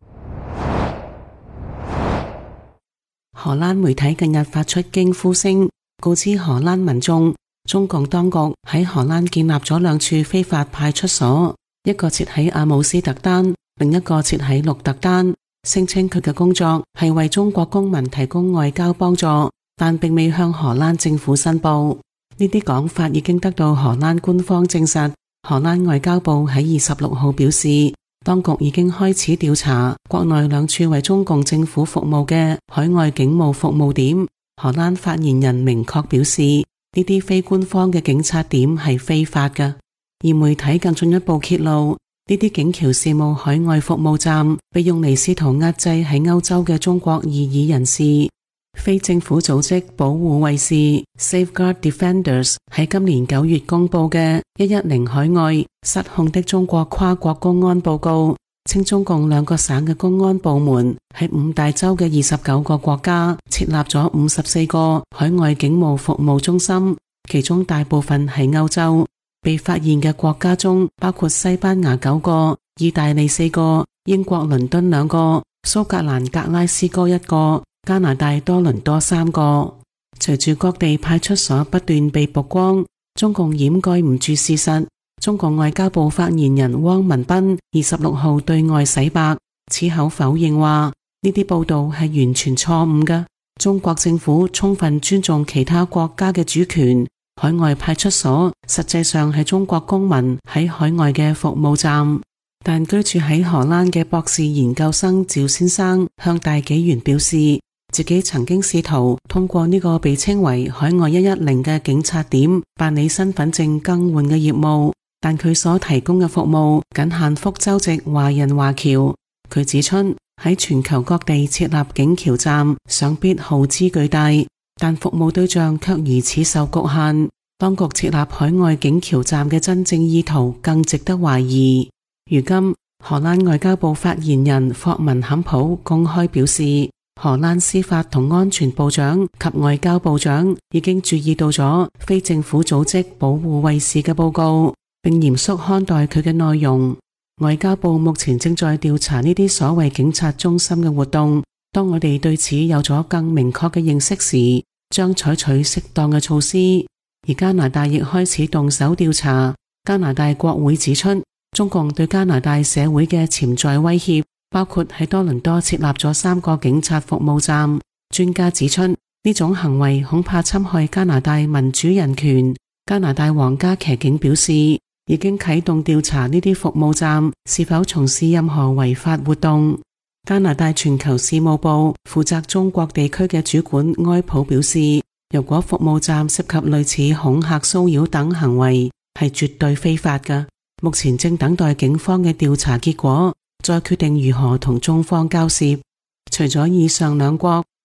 荷蘭媒體近日發出驚呼聲，告知荷蘭民眾，中共當局喺荷蘭建立咗兩處非法派出所，一個設喺阿姆斯特丹，另一個設喺鹿特丹，聲稱佢嘅工作係為中國公民提供外交幫助，但並未向荷蘭政府申報。呢啲講法已經得到荷蘭官方證實。荷蘭外交部喺二十六號表示，當局已經開始調查國內兩處為中共政府服務嘅海外警務服務點。荷蘭發言人明確表示，呢啲非官方嘅警察點係非法嘅。而媒體更進一步揭露，呢啲警僑事務海外服務站被用嚟試圖壓制喺歐洲嘅中國異議人士。非政府組織保護衛士 Safeguard Defenders 喺今年九月公布嘅一一零海外失控的中國跨國公安報告，稱中共兩個省嘅公安部門喺五大洲嘅二十九個國家設立咗五十四個海外警務服務中心，其中大部分係歐洲。被發現嘅國家中包括西班牙九個、意大利四個、英國倫敦兩個、蘇格蘭格拉斯哥一個、加拿大多倫多三個。隨住各地派出所不斷被曝光，中共掩蓋唔住事實。中共外交部發言人汪文斌二十六號對外洗白，矢口否認話呢啲報道係完全錯誤嘅。中國政府充分尊重其他國家嘅主權。海外派出所實際上係中國公民喺海外嘅服務站。但居住喺荷蘭嘅博士研究生趙先生向大紀元表示，自己曾經試圖通過呢個被稱為海外一一零嘅警察點辦理身份證更換嘅業務，但佢所提供嘅服務僅限福州籍華人華僑。佢指出，喺全球各地設立警僑站想必耗資巨大，但服務對象卻如此受局限。當局設立海外警僑站嘅真正意圖更值得懷疑。如今，荷蘭外交部發言人霍文坎普公開表示，荷蘭司法同安全部長及外交部長已經注意到咗非政府組織保護衛士嘅報告，並嚴肅看待佢嘅內容。外交部目前正在調查呢啲所謂警察中心嘅活動。當我哋對此有咗更明確嘅認識時，將採取適當嘅措施。而加拿大亦開始動手調查。加拿大國會指出，中共對加拿大社會嘅潛在威脅包括喺多倫多設立咗三個警察服務站。專家指出，呢種行為恐怕侵害加拿大民主人權。加拿大皇家騎警表示，已經啟動調查呢啲服務站是否從事任何違法活動。加拿大全球事務部負責中國地區嘅主管埃普表示，如果服務站涉及類似恐嚇、騷擾等行為，係絕對非法嘅。目前正等待警方嘅調查結果，再決定如何同中方交涉。除咗以上兩國，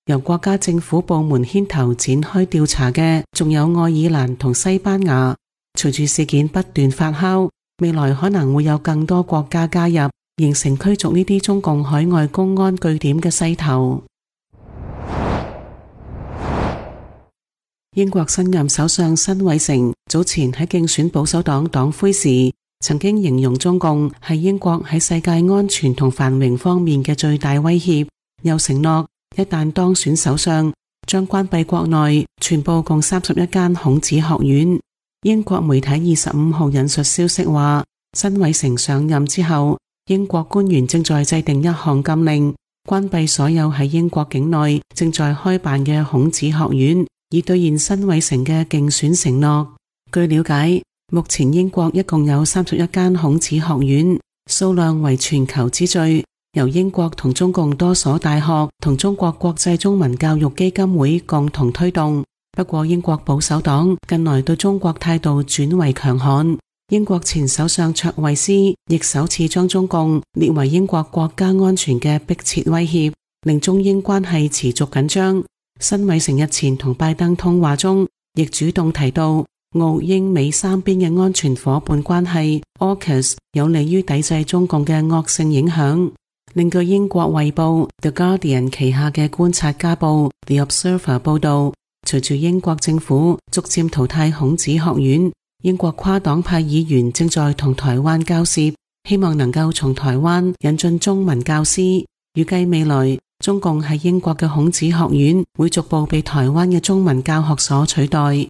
由國家政府部門牽頭展開調查嘅，仲有愛爾蘭同西班牙。隨住事件不斷發酵，未來可能會有更多國家加入，形成驅逐呢啲中共海外公安據點嘅勢頭。英國新任首相辛偉誠早前喺競選保守黨黨魁時，曾經形容中共係英國喺世界安全同繁榮方面嘅最大威脅，又承諾一旦當選首相，將關閉國內全部共三十一間孔子學院。英國媒體二十五號引述消息話，辛偉誠上任之後，英國官員正在制定一項禁令，關閉所有喺英國境內正在開辦嘅孔子學院，以兌現辛偉誠嘅競選承諾。據了解，目前英國一共有三十一間孔子學院，數量為全球之最，由英國同中共多所大學同中國國際中文教育基金會共同推動。不過英國保守黨近來對中國態度轉為強悍，英國前首相卓慧思亦首次將中共列為英國國家安全嘅迫切威脅，令中英關係持續緊張。辛偉誠日前同拜登通話中，亦主動提到澳英美三邊嘅安全夥伴關係 A U K U S 有利於抵制中共嘅惡性影響。另據英國衛報 The Guardian 旗下嘅觀察家報 The Observer 報道，隨住英國政府逐漸淘汰孔子學院，英國跨黨派議員正在同台灣交涉，希望能夠從台灣引進中文教師。預計未來中共喺英國嘅孔子學院會逐步被台灣嘅中文教學所取代。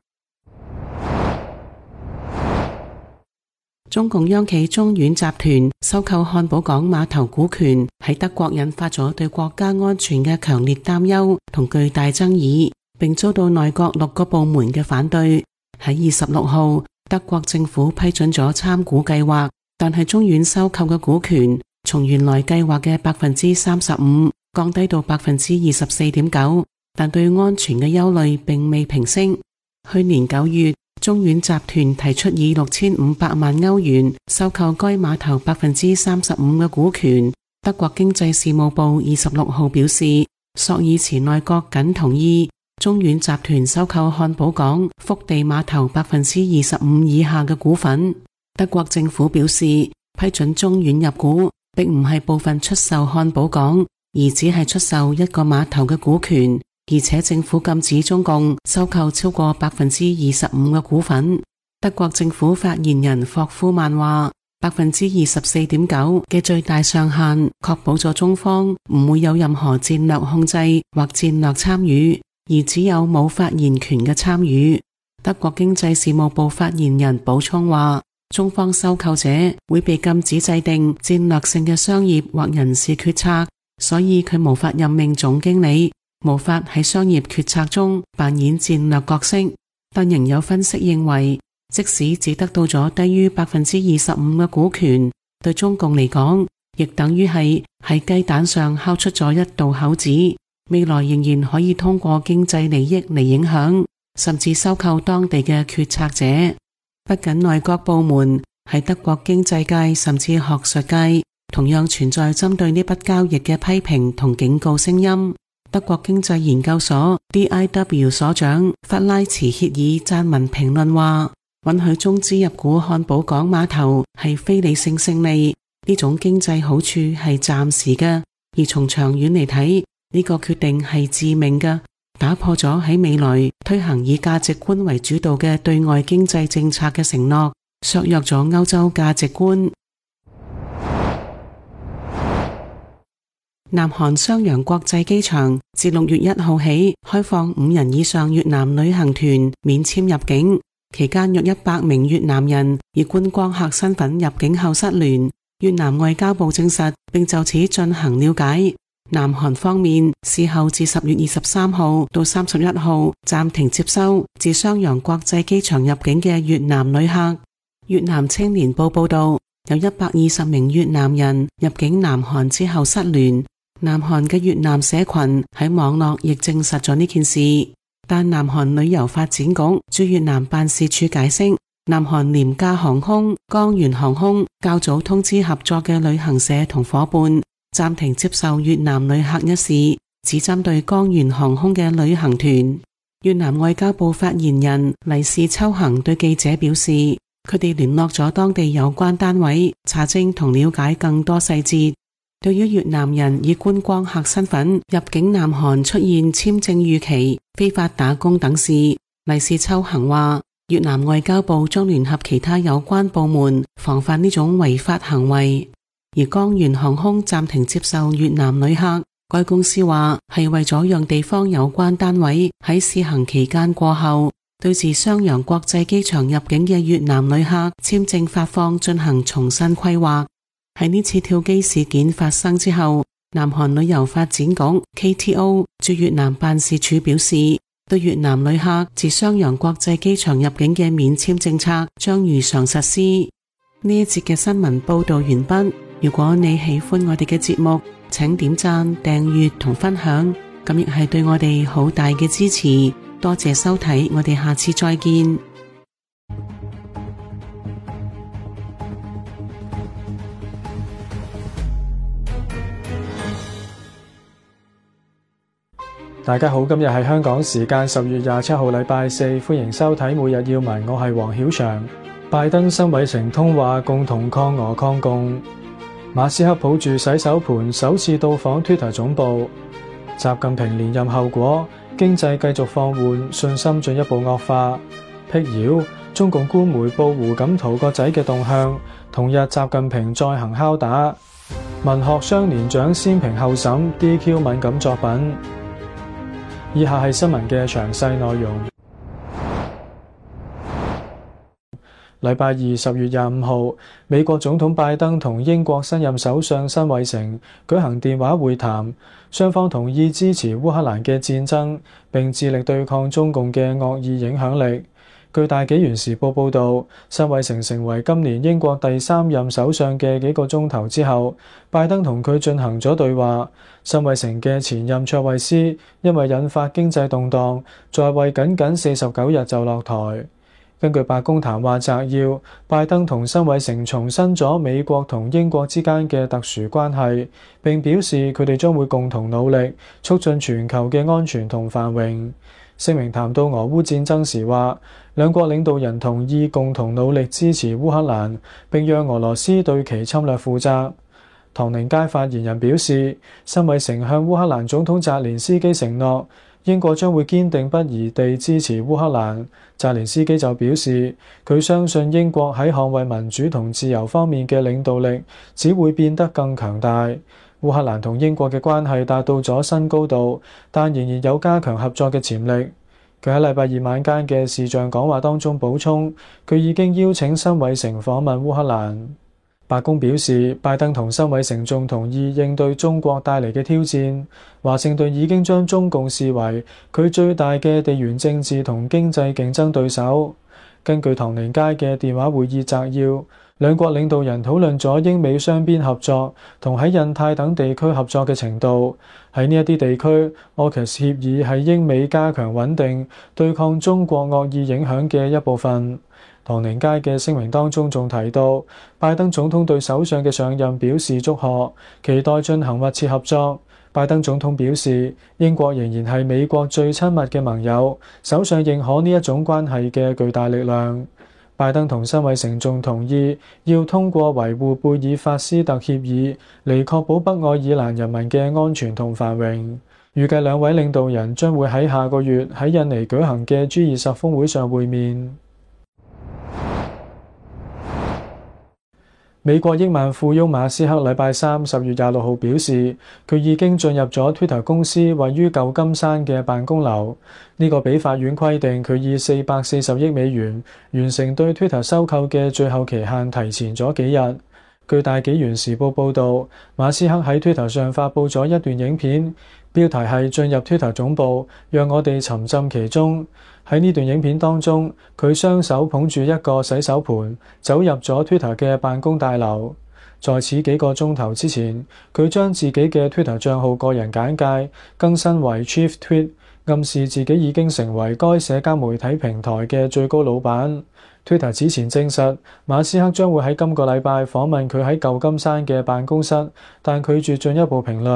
中共央企中遠集團收購漢堡港碼頭股權，喺德國引發咗對國家安全嘅強烈擔憂同巨大爭議，並遭到內閣六個部門嘅反對。喺二十六號，德國政府批准咗參股計劃，但係中遠收購嘅股權從原來計劃嘅百分之三十五降低到百分之二十四點九，但對安全嘅憂慮並未平息。去年九月，中遠集團提出以六千五百萬歐元收購該碼頭百分之三十五嘅股權。德國經濟事務部二十六號表示，朔爾茨內閣僅同意中遠集團收購漢堡港福地碼頭百分之二十五以下嘅股份。德國政府表示，批准中遠入股，並唔係部分出售漢堡港，而只係出售一個碼頭嘅股權，而且政府禁止中共收購超過百分之二十五嘅股份。德國政府發言人霍夫曼話，百分之二十四點九嘅最大上限確保咗中方唔會有任何戰略控制或戰略參與，而只有冇發言權嘅參與。德國經濟事務部發言人補充話，中方收購者會被禁止制定戰略性嘅商業或人事決策，所以佢無法任命總經理，無法喺商業決策中扮演戰略角色。但仍有分析認為，即使只得到咗低於百分之二十五嘅股權，對中共嚟講，亦等於係喺雞蛋上敲出咗一道口子，未來仍然可以通過經濟利益嚟影響，甚至收購當地嘅決策者。不僅內閣部門，喺德國經濟界甚至學術界，同樣存在針對呢筆交易嘅批評同警告聲音。德國經濟研究所 D I W 所長弗拉茨歇爾撰文評論話，允許中資入股漢堡港碼頭係非理性勝利，呢種經濟好處係暫時嘅，而從長遠嚟睇，呢個決定係致命嘅，打破咗喺未來推行以價值觀為主導嘅對外經濟政策嘅承諾，削弱咗歐洲價值觀。南韓襄陽國際機場自六月一號起開放五人以上越南旅行團免簽入境，期間約一百名越南人以觀光客身份入境後失聯，越南外交部證實並就此進行了解。南韓方面事後自十月二十三號到三十一號暫停接收自襄陽國際機場入境嘅越南旅客。越南青年報報道，有一百二十名越南人入境南韓之後失聯。南韓嘅越南社群喺網絡亦證實咗呢件事，但南韓旅遊發展局駐越南辦事處解釋，南韓廉價航空、江原航空較早通知合作嘅旅行社同夥伴暫停接受越南旅客一事， 只針對江原航空嘅旅行團。越南外交部發言人黎氏秋恒對記者表示，佢哋聯絡咗當地有關單位，查證同了解更多細節。對於越南人以觀光客身份入境南韓出現簽證逾期、非法打工等事，黎氏秋恒話，越南外交部將聯合其他有關部門防範呢種違法行為。而江原航空暫停接受越南旅客，該公司話係為咗讓地方有關單位喺試行期間過後，對自襄陽國際機場入境嘅越南旅客簽證發放進行重新規劃。喺呢次跳機事件發生之後，南韓旅遊發展局 K T O 駐越南辦事處表示，對越南旅客自襄陽國際機場入境嘅免簽政策將如常實施。呢一節嘅新聞報道完畢。如果你喜歡我哋嘅節目，請點讚、訂閱同分享，咁亦係對我哋好大嘅支持。多謝收睇，我哋下次再見。 大家好，今日係香港時間十月廿七號禮拜四，歡迎收睇每日要聞，我係黃曉翔。拜登辛偉誠通話，共同抗俄抗共。馬斯克抱住洗手盤首次到訪 Twitter 總部。習近平連任後果，經濟繼續放緩，信心進一步惡化。闢謠，中共官媒報胡錦濤個仔嘅動向。同日習近平再行敲打。文學雙年獎先評後審 D Q 敏感作品。以下係新聞嘅詳細內容。禮拜二十月廿五號，美國總統拜登同英國新任首相辛偉誠舉行電話會談，雙方同意支持烏克蘭嘅戰爭，並致力對抗中共嘅惡意影響力。據大紀元時報報導，辛偉誠成為今年英國第三任首相嘅幾個鐘頭之後，拜登同佢進行咗對話。辛偉誠嘅前任卓慧思因為引發經濟動盪，在位僅僅四十九日就落台。根據白宮談話摘要，拜登同辛偉誠重申咗美國同英國之間嘅特殊關係，並表示佢哋將會共同努力促進全球嘅安全同繁榮。聲明談到俄烏戰爭時話，兩國領導人同意共同努力支持烏克蘭，並讓俄羅斯對其侵略負責。唐寧街發言人表示，辛偉誠向烏克蘭總統澤連斯基承諾，英國將會堅定不移地支持烏克蘭。澤連斯基就表示，佢相信英國喺捍衛民主同自由方面嘅領導力只會變得更強大。烏克蘭同英國嘅關係達到咗新高度，但仍然有加強合作嘅潛力。佢喺禮拜二晚間嘅視像講話當中補充，佢已經邀請辛偉誠訪問烏克蘭。白宮表示，拜登同辛偉誠仲同意應對中國帶嚟嘅挑戰。華盛頓已經將中共視為佢最大嘅地緣政治同經濟競爭對手。根據唐寧街嘅電話會議摘要，兩國領導人討論咗英美雙邊合作同喺印太等地區合作嘅程度。喺呢一啲地區，奧克斯協議係英美加強穩定、對抗中國惡意影響嘅一部分。唐寧街嘅聲明當中仲提到，拜登總統對首相嘅上任表示祝賀，期待進行密切合作。拜登總統表示，英國仍然係美國最親密嘅盟友，首相認可呢一種關係嘅巨大力量。拜登同辛偉誠仲同意要通過維護貝爾法斯特協議嚟確保北愛爾蘭人民嘅安全同繁榮。預計兩位領導人將會喺下個月喺印尼舉行嘅 G 二十峰會上會面。美國億萬富翁馬斯克禮拜三十月廿六號表示，佢已經進入咗 Twitter 公司位於舊金山嘅辦公樓。呢、這個比法院規定佢以四百四十億美元完成對 Twitter 收購嘅最後期限提前咗幾日。據大紀元時報報導，馬斯克喺 Twitter 上發布咗一段影片，標題係進入 Twitter 總部，讓我哋沉浸其中。喺呢段影片當中，佢雙手捧住一個洗手盤，走入咗 Twitter 嘅辦公大樓。在此幾個鐘頭之前，佢將自己嘅 Twitter 賬號個人簡介更新為 Chief Tweet， 暗示自己已經成為該社交媒體平台嘅最高老闆。Twitter 此前證實，馬斯克將會喺今個禮拜訪問佢喺舊金山嘅辦公室，但拒絕進一步評論。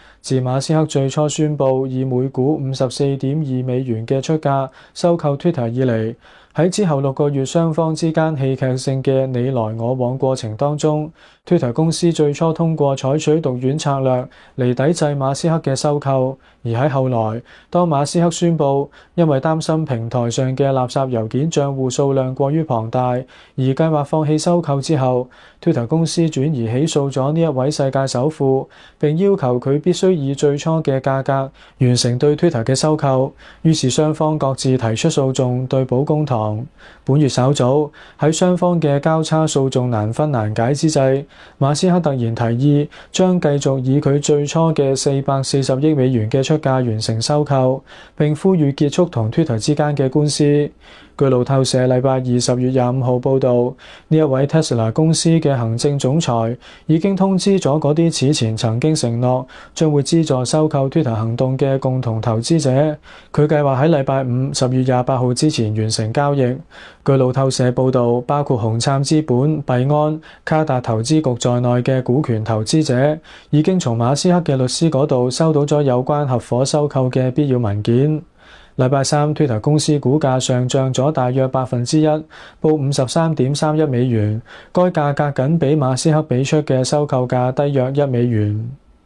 自馬斯克最初宣布以每股五十四點二美元嘅出價收購 Twitter 以嚟，喺之後六個月雙方之間戲劇性嘅你來我往過程當中， Twitter 公司最初通過採取毒丸策略嚟抵制馬斯克嘅收購，而喺後來，當馬斯克宣布因為擔心平台上嘅垃圾郵件帳戶數量過於龐大，而計劃放棄收購之後， Twitter 公司轉而起訴咗呢一位世界首富，並要求佢必須以最初嘅價格完成對 Twitter 嘅收購。於是雙方各自提出訴訟對簿公堂。本月稍早，喺雙方嘅交叉訴訟難分難解之際，馬斯克突然提議將繼續以佢最初嘅四百四十億美元嘅出價完成收購，並呼籲結束同 Twitter 之間嘅官司。據路透社禮拜二十月廿五號報導，呢一位 Tesla 公司嘅行政總裁已經通知咗嗰啲此前曾經承諾將會資助收購 Twitter 行動嘅共同投資者，佢計劃喺禮拜五十月廿八號之前完成交易。據路透社報導，包括紅杉資本、幣安、卡達投資局在內嘅股權投資者已經從馬斯克嘅律師嗰度收到咗有關合夥收購嘅必要文件。禮拜三 Twitter 公司股價上漲咗大約百分之一，報五十三點三一美元，該價格僅比馬斯克俾出嘅收購價低約一美元。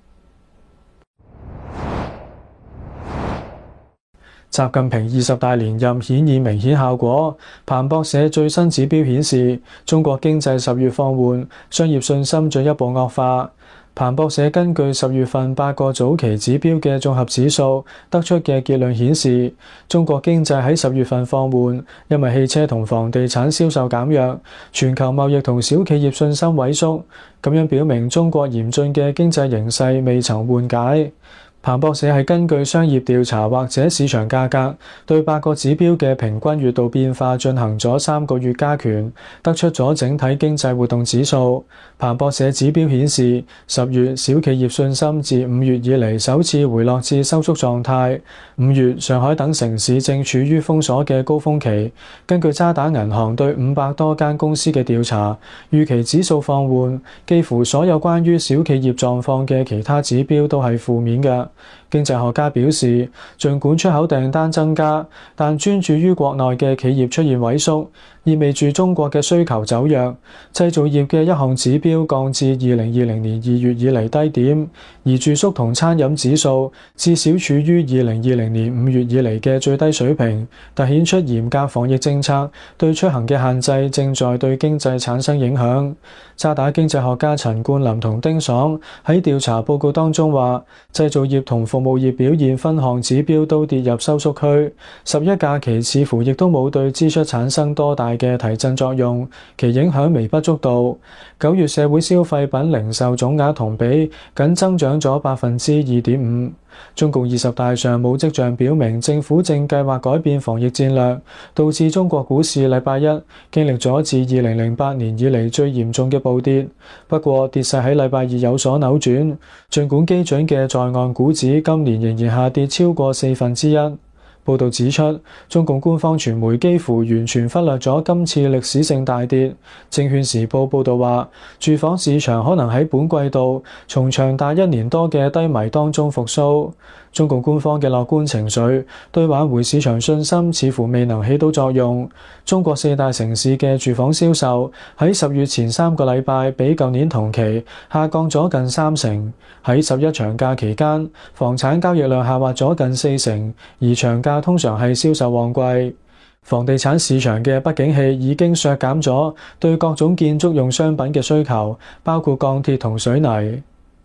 習近平二十大連任顯現明顯效果。彭博社最新指標顯示，中國經濟十月放緩，商業信心進一步惡化。彭博社根據十月份八個早期指標嘅綜合指數得出嘅結論顯示，中國經濟喺十月份放緩，因為汽車同房地產銷售減弱，全球貿易同小企業信心萎縮，咁樣表明中國嚴峻嘅經濟形勢未曾緩解。彭博社係根據商業調查或者市場價格對八個指標嘅平均月度變化進行咗三個月加權，得出咗整體經濟活動指數。彭博社指標顯示，十月小企業信心自五月以嚟首次回落至收縮狀態。五月上海等城市正處於封鎖嘅高峰期。根據渣打銀行對五百多間公司嘅調查，預期指數放緩，幾乎所有關於小企業狀況嘅其他指標都係負面嘅。經濟學家表示，儘管出口訂單增加，但專注於國內嘅企業出現萎縮，意味住中國嘅需求走弱。製造業嘅一項指標降至二零二零年二月以嚟低點，而住宿同餐飲指數至少處於二零二零年五月以嚟嘅最低水平，凸顯出嚴格防疫政策對出行嘅限制正在對經濟產生影響。渣打經濟學家陳冠霖同丁爽喺調查報告當中話，製造業同服務業表現分項指標都跌入收縮區，十一假期似乎亦都冇對支出產生多大嘅提振作用，其影響微不足道。九月社會消費品零售總額同比僅增長咗百分之二點五。中共二十大上冇跡象表明政府正計劃改變防疫戰略，導致中國股市禮拜一經歷咗自二零零八年以嚟最嚴重嘅暴跌。不過跌勢喺禮拜二有所扭轉，儘管基準嘅在岸股指今年仍然下跌超過四分之一。報導指出，中共官方傳媒幾乎完全忽略咗今次歷史性大跌。證券時報報導話，住房市場可能喺本季度從長達一年多嘅低迷當中復甦。中共官方嘅樂觀情緒對挽回市場信心似乎未能起到作用。中國四大城市嘅住房銷售喺十月前三個禮拜比舊年同期下降咗近三成。喺十一長假期間，房產交易量下滑咗近四成，而長假通常係銷售旺季。房地產市場嘅不景氣已經削減咗對各種建築用商品嘅需求，包括鋼鐵同水泥。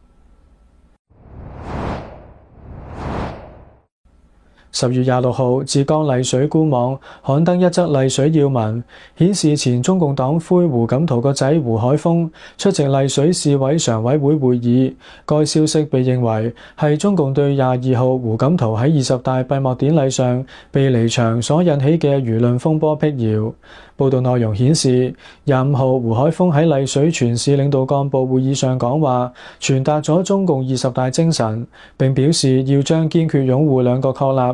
十月廿六號，浙江麗水官網刊登一則麗水要聞，顯示前中共黨魁胡錦濤個仔胡海峰出席麗水市委常委會會議。該消息被認為係中共對廿二號胡錦濤喺二十大閉幕典禮上被離場所引起嘅輿論風波闢謠。報道內容顯示，廿五號胡海峰喺麗水全市領導幹部會議上講話，傳達咗中共二十大精神，並表示要將堅決擁護兩個確立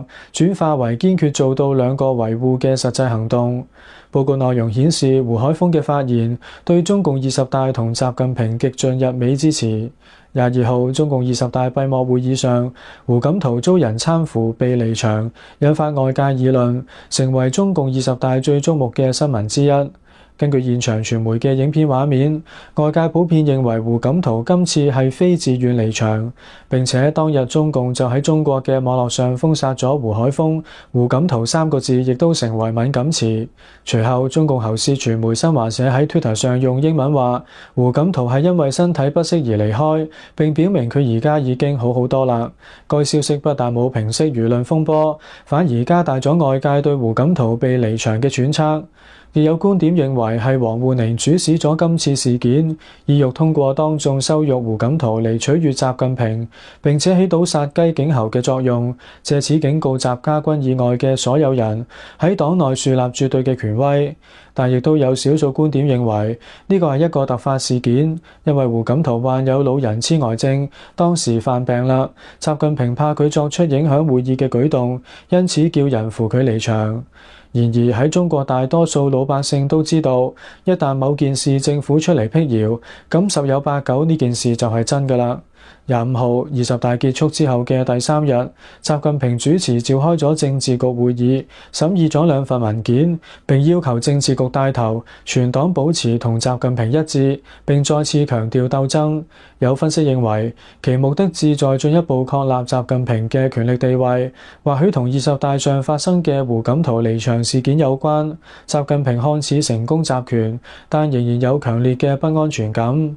轉化為堅決做到兩個維護嘅實際行動。報告內容顯示，胡海峰嘅發言對中共二十大同習近平極盡溢美之詞。廿二號，中共二十大閉幕會議上，胡錦濤遭人攙扶被離場，引發外界議論，成為中共二十大最矚目嘅新聞之一。根據現場傳媒嘅影片畫面，外界普遍認為胡錦濤今次係非自願離場，並且當日中共就喺中國嘅網絡上封殺咗胡海峰、胡錦濤三個字，亦都成為敏感詞。隨後，中共侯氏傳媒新華社喺 Twitter 上用英文話：胡錦濤係因為身體不適而離開，並表明佢而家已經好好多啦。該消息不但冇平息輿論風波，反而加大咗外界對胡錦濤被離場嘅揣測。亦有觀點認為係王滬寧主使咗今次事件，意欲通過當眾羞辱胡錦濤嚟取悅習近平，並且起到殺雞儆猴嘅作用，藉此警告習家軍以外嘅所有人喺黨內樹立絕對嘅權威。但亦都有少數觀點認為呢個係一個突發事件，因為胡錦濤患有老人痴呆症，當時犯病啦，習近平怕佢作出影響會議嘅舉動，因此叫人扶佢離場。然而喺中國大多數老百姓都知道，一旦某件事政府出嚟闢謠，咁十有八九呢件事就係真㗎啦。廿五號，二十大結束之後嘅第三日，習近平主持召開咗政治局會議，審議咗兩份文件，並要求政治局帶頭全黨保持同習近平一致，並再次強調鬥爭。有分析認為，其目的旨在進一步確立習近平嘅權力地位，或許同二十大上發生嘅胡錦濤離場事件有關。習近平看似成功集權，但仍然有強烈嘅不安全感。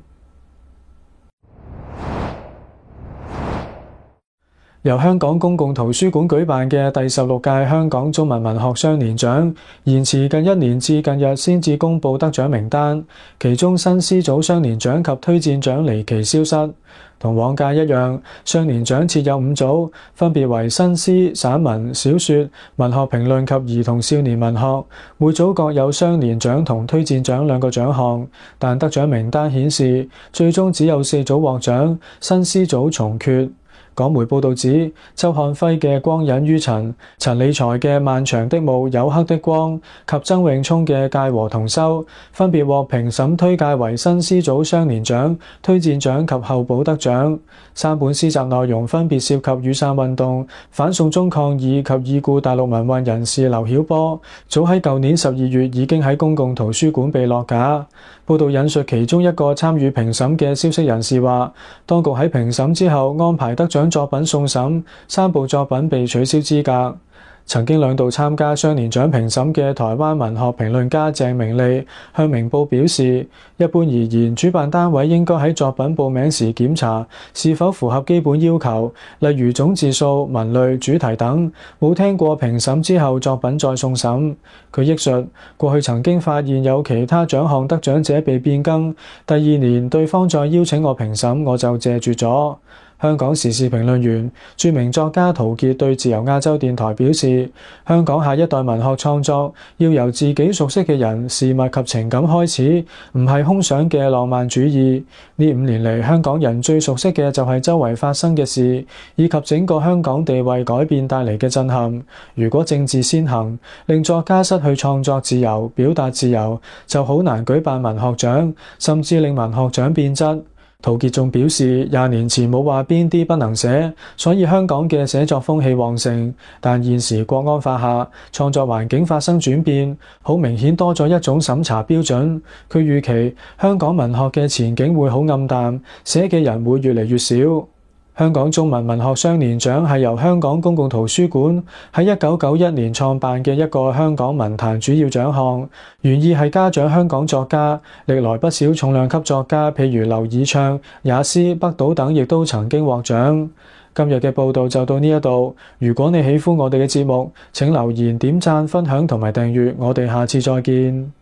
由香港公共圖書館舉辦嘅第十六屆香港中文文學雙年獎延遲近一年至近日先至公布得獎名單，其中新詩組雙年獎及推薦獎離奇消失。同往屆一樣，雙年獎設有五組，分別為新詩、散文、小說、文學評論及兒童少年文學，每組各有雙年獎同推薦獎兩個獎項，但得獎名單顯示最終只有四組獲獎，新詩組從缺。港媒報導指，周漢輝嘅《光隱於塵》、陳理財嘅《漫長的霧黝黑的光》及曾永聰嘅《界和同修》分別獲評審推介為新詩組雙年獎、推薦獎及候補得獎。三本詩集內容分別涉及雨傘運動、反送中抗議及已故大陸民運人士劉曉波，早喺舊年十二月已經喺公共圖書館被落架。報導引述其中一個參與評審嘅消息人士話，當局喺評審之後安排得獎作品送審，三部作品被取消資格。曾經兩度參加雙年獎評審嘅台灣文學評論家鄭明利向明報表示，一般而言，主辦單位應該喺作品報名時檢查是否符合基本要求，例如總字數、文類、主題等。冇聽過評審之後作品再送審。佢憶述，過去曾經發現有其他獎項得獎者被變更，第二年對方再邀請我評審，我就謝絕咗。香港時事評論員、著名作家陶傑對自由亞洲電台表示，香港下一代文學創作要由自己熟悉嘅人、事物及情感開始，唔係空想嘅浪漫主義。呢五年嚟，香港人最熟悉嘅就係周圍發生嘅事，以及整個香港地位改變帶嚟嘅震撼。如果政治先行，令作家失去創作自由、表達自由，就好難舉辦文學獎，甚至令文學獎變質。陶傑仲表示，廿年前冇話邊啲不能寫，所以香港嘅寫作風氣旺盛。但現時國安法下，創作環境發生轉變，好明顯多咗一種審查標準。佢預期香港文學嘅前景會好暗淡，寫嘅人會越嚟越少。香港中文文學雙年獎係由香港公共圖書館喺一九九一年創辦嘅一個香港文壇主要獎項，原意係嘉獎香港作家。歷來不少重量級作家，譬如劉以鬯、也斯、北島等，亦都曾經獲獎。今日嘅報道就到呢一度。如果你喜歡我哋嘅節目，請留言、點讚、分享同埋訂閱。我哋下次再見。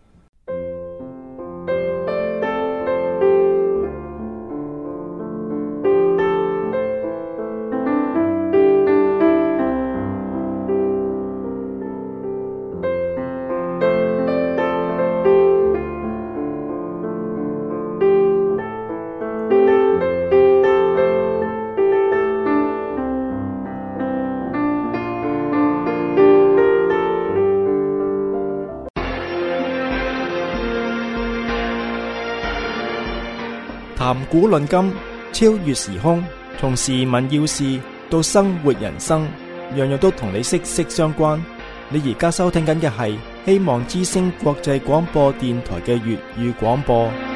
談古論今，超越時空，從時聞要事到生活人生，樣樣都同你息息相關。你而家收聽緊嘅係希望之聲國際廣播電台嘅粵語廣播。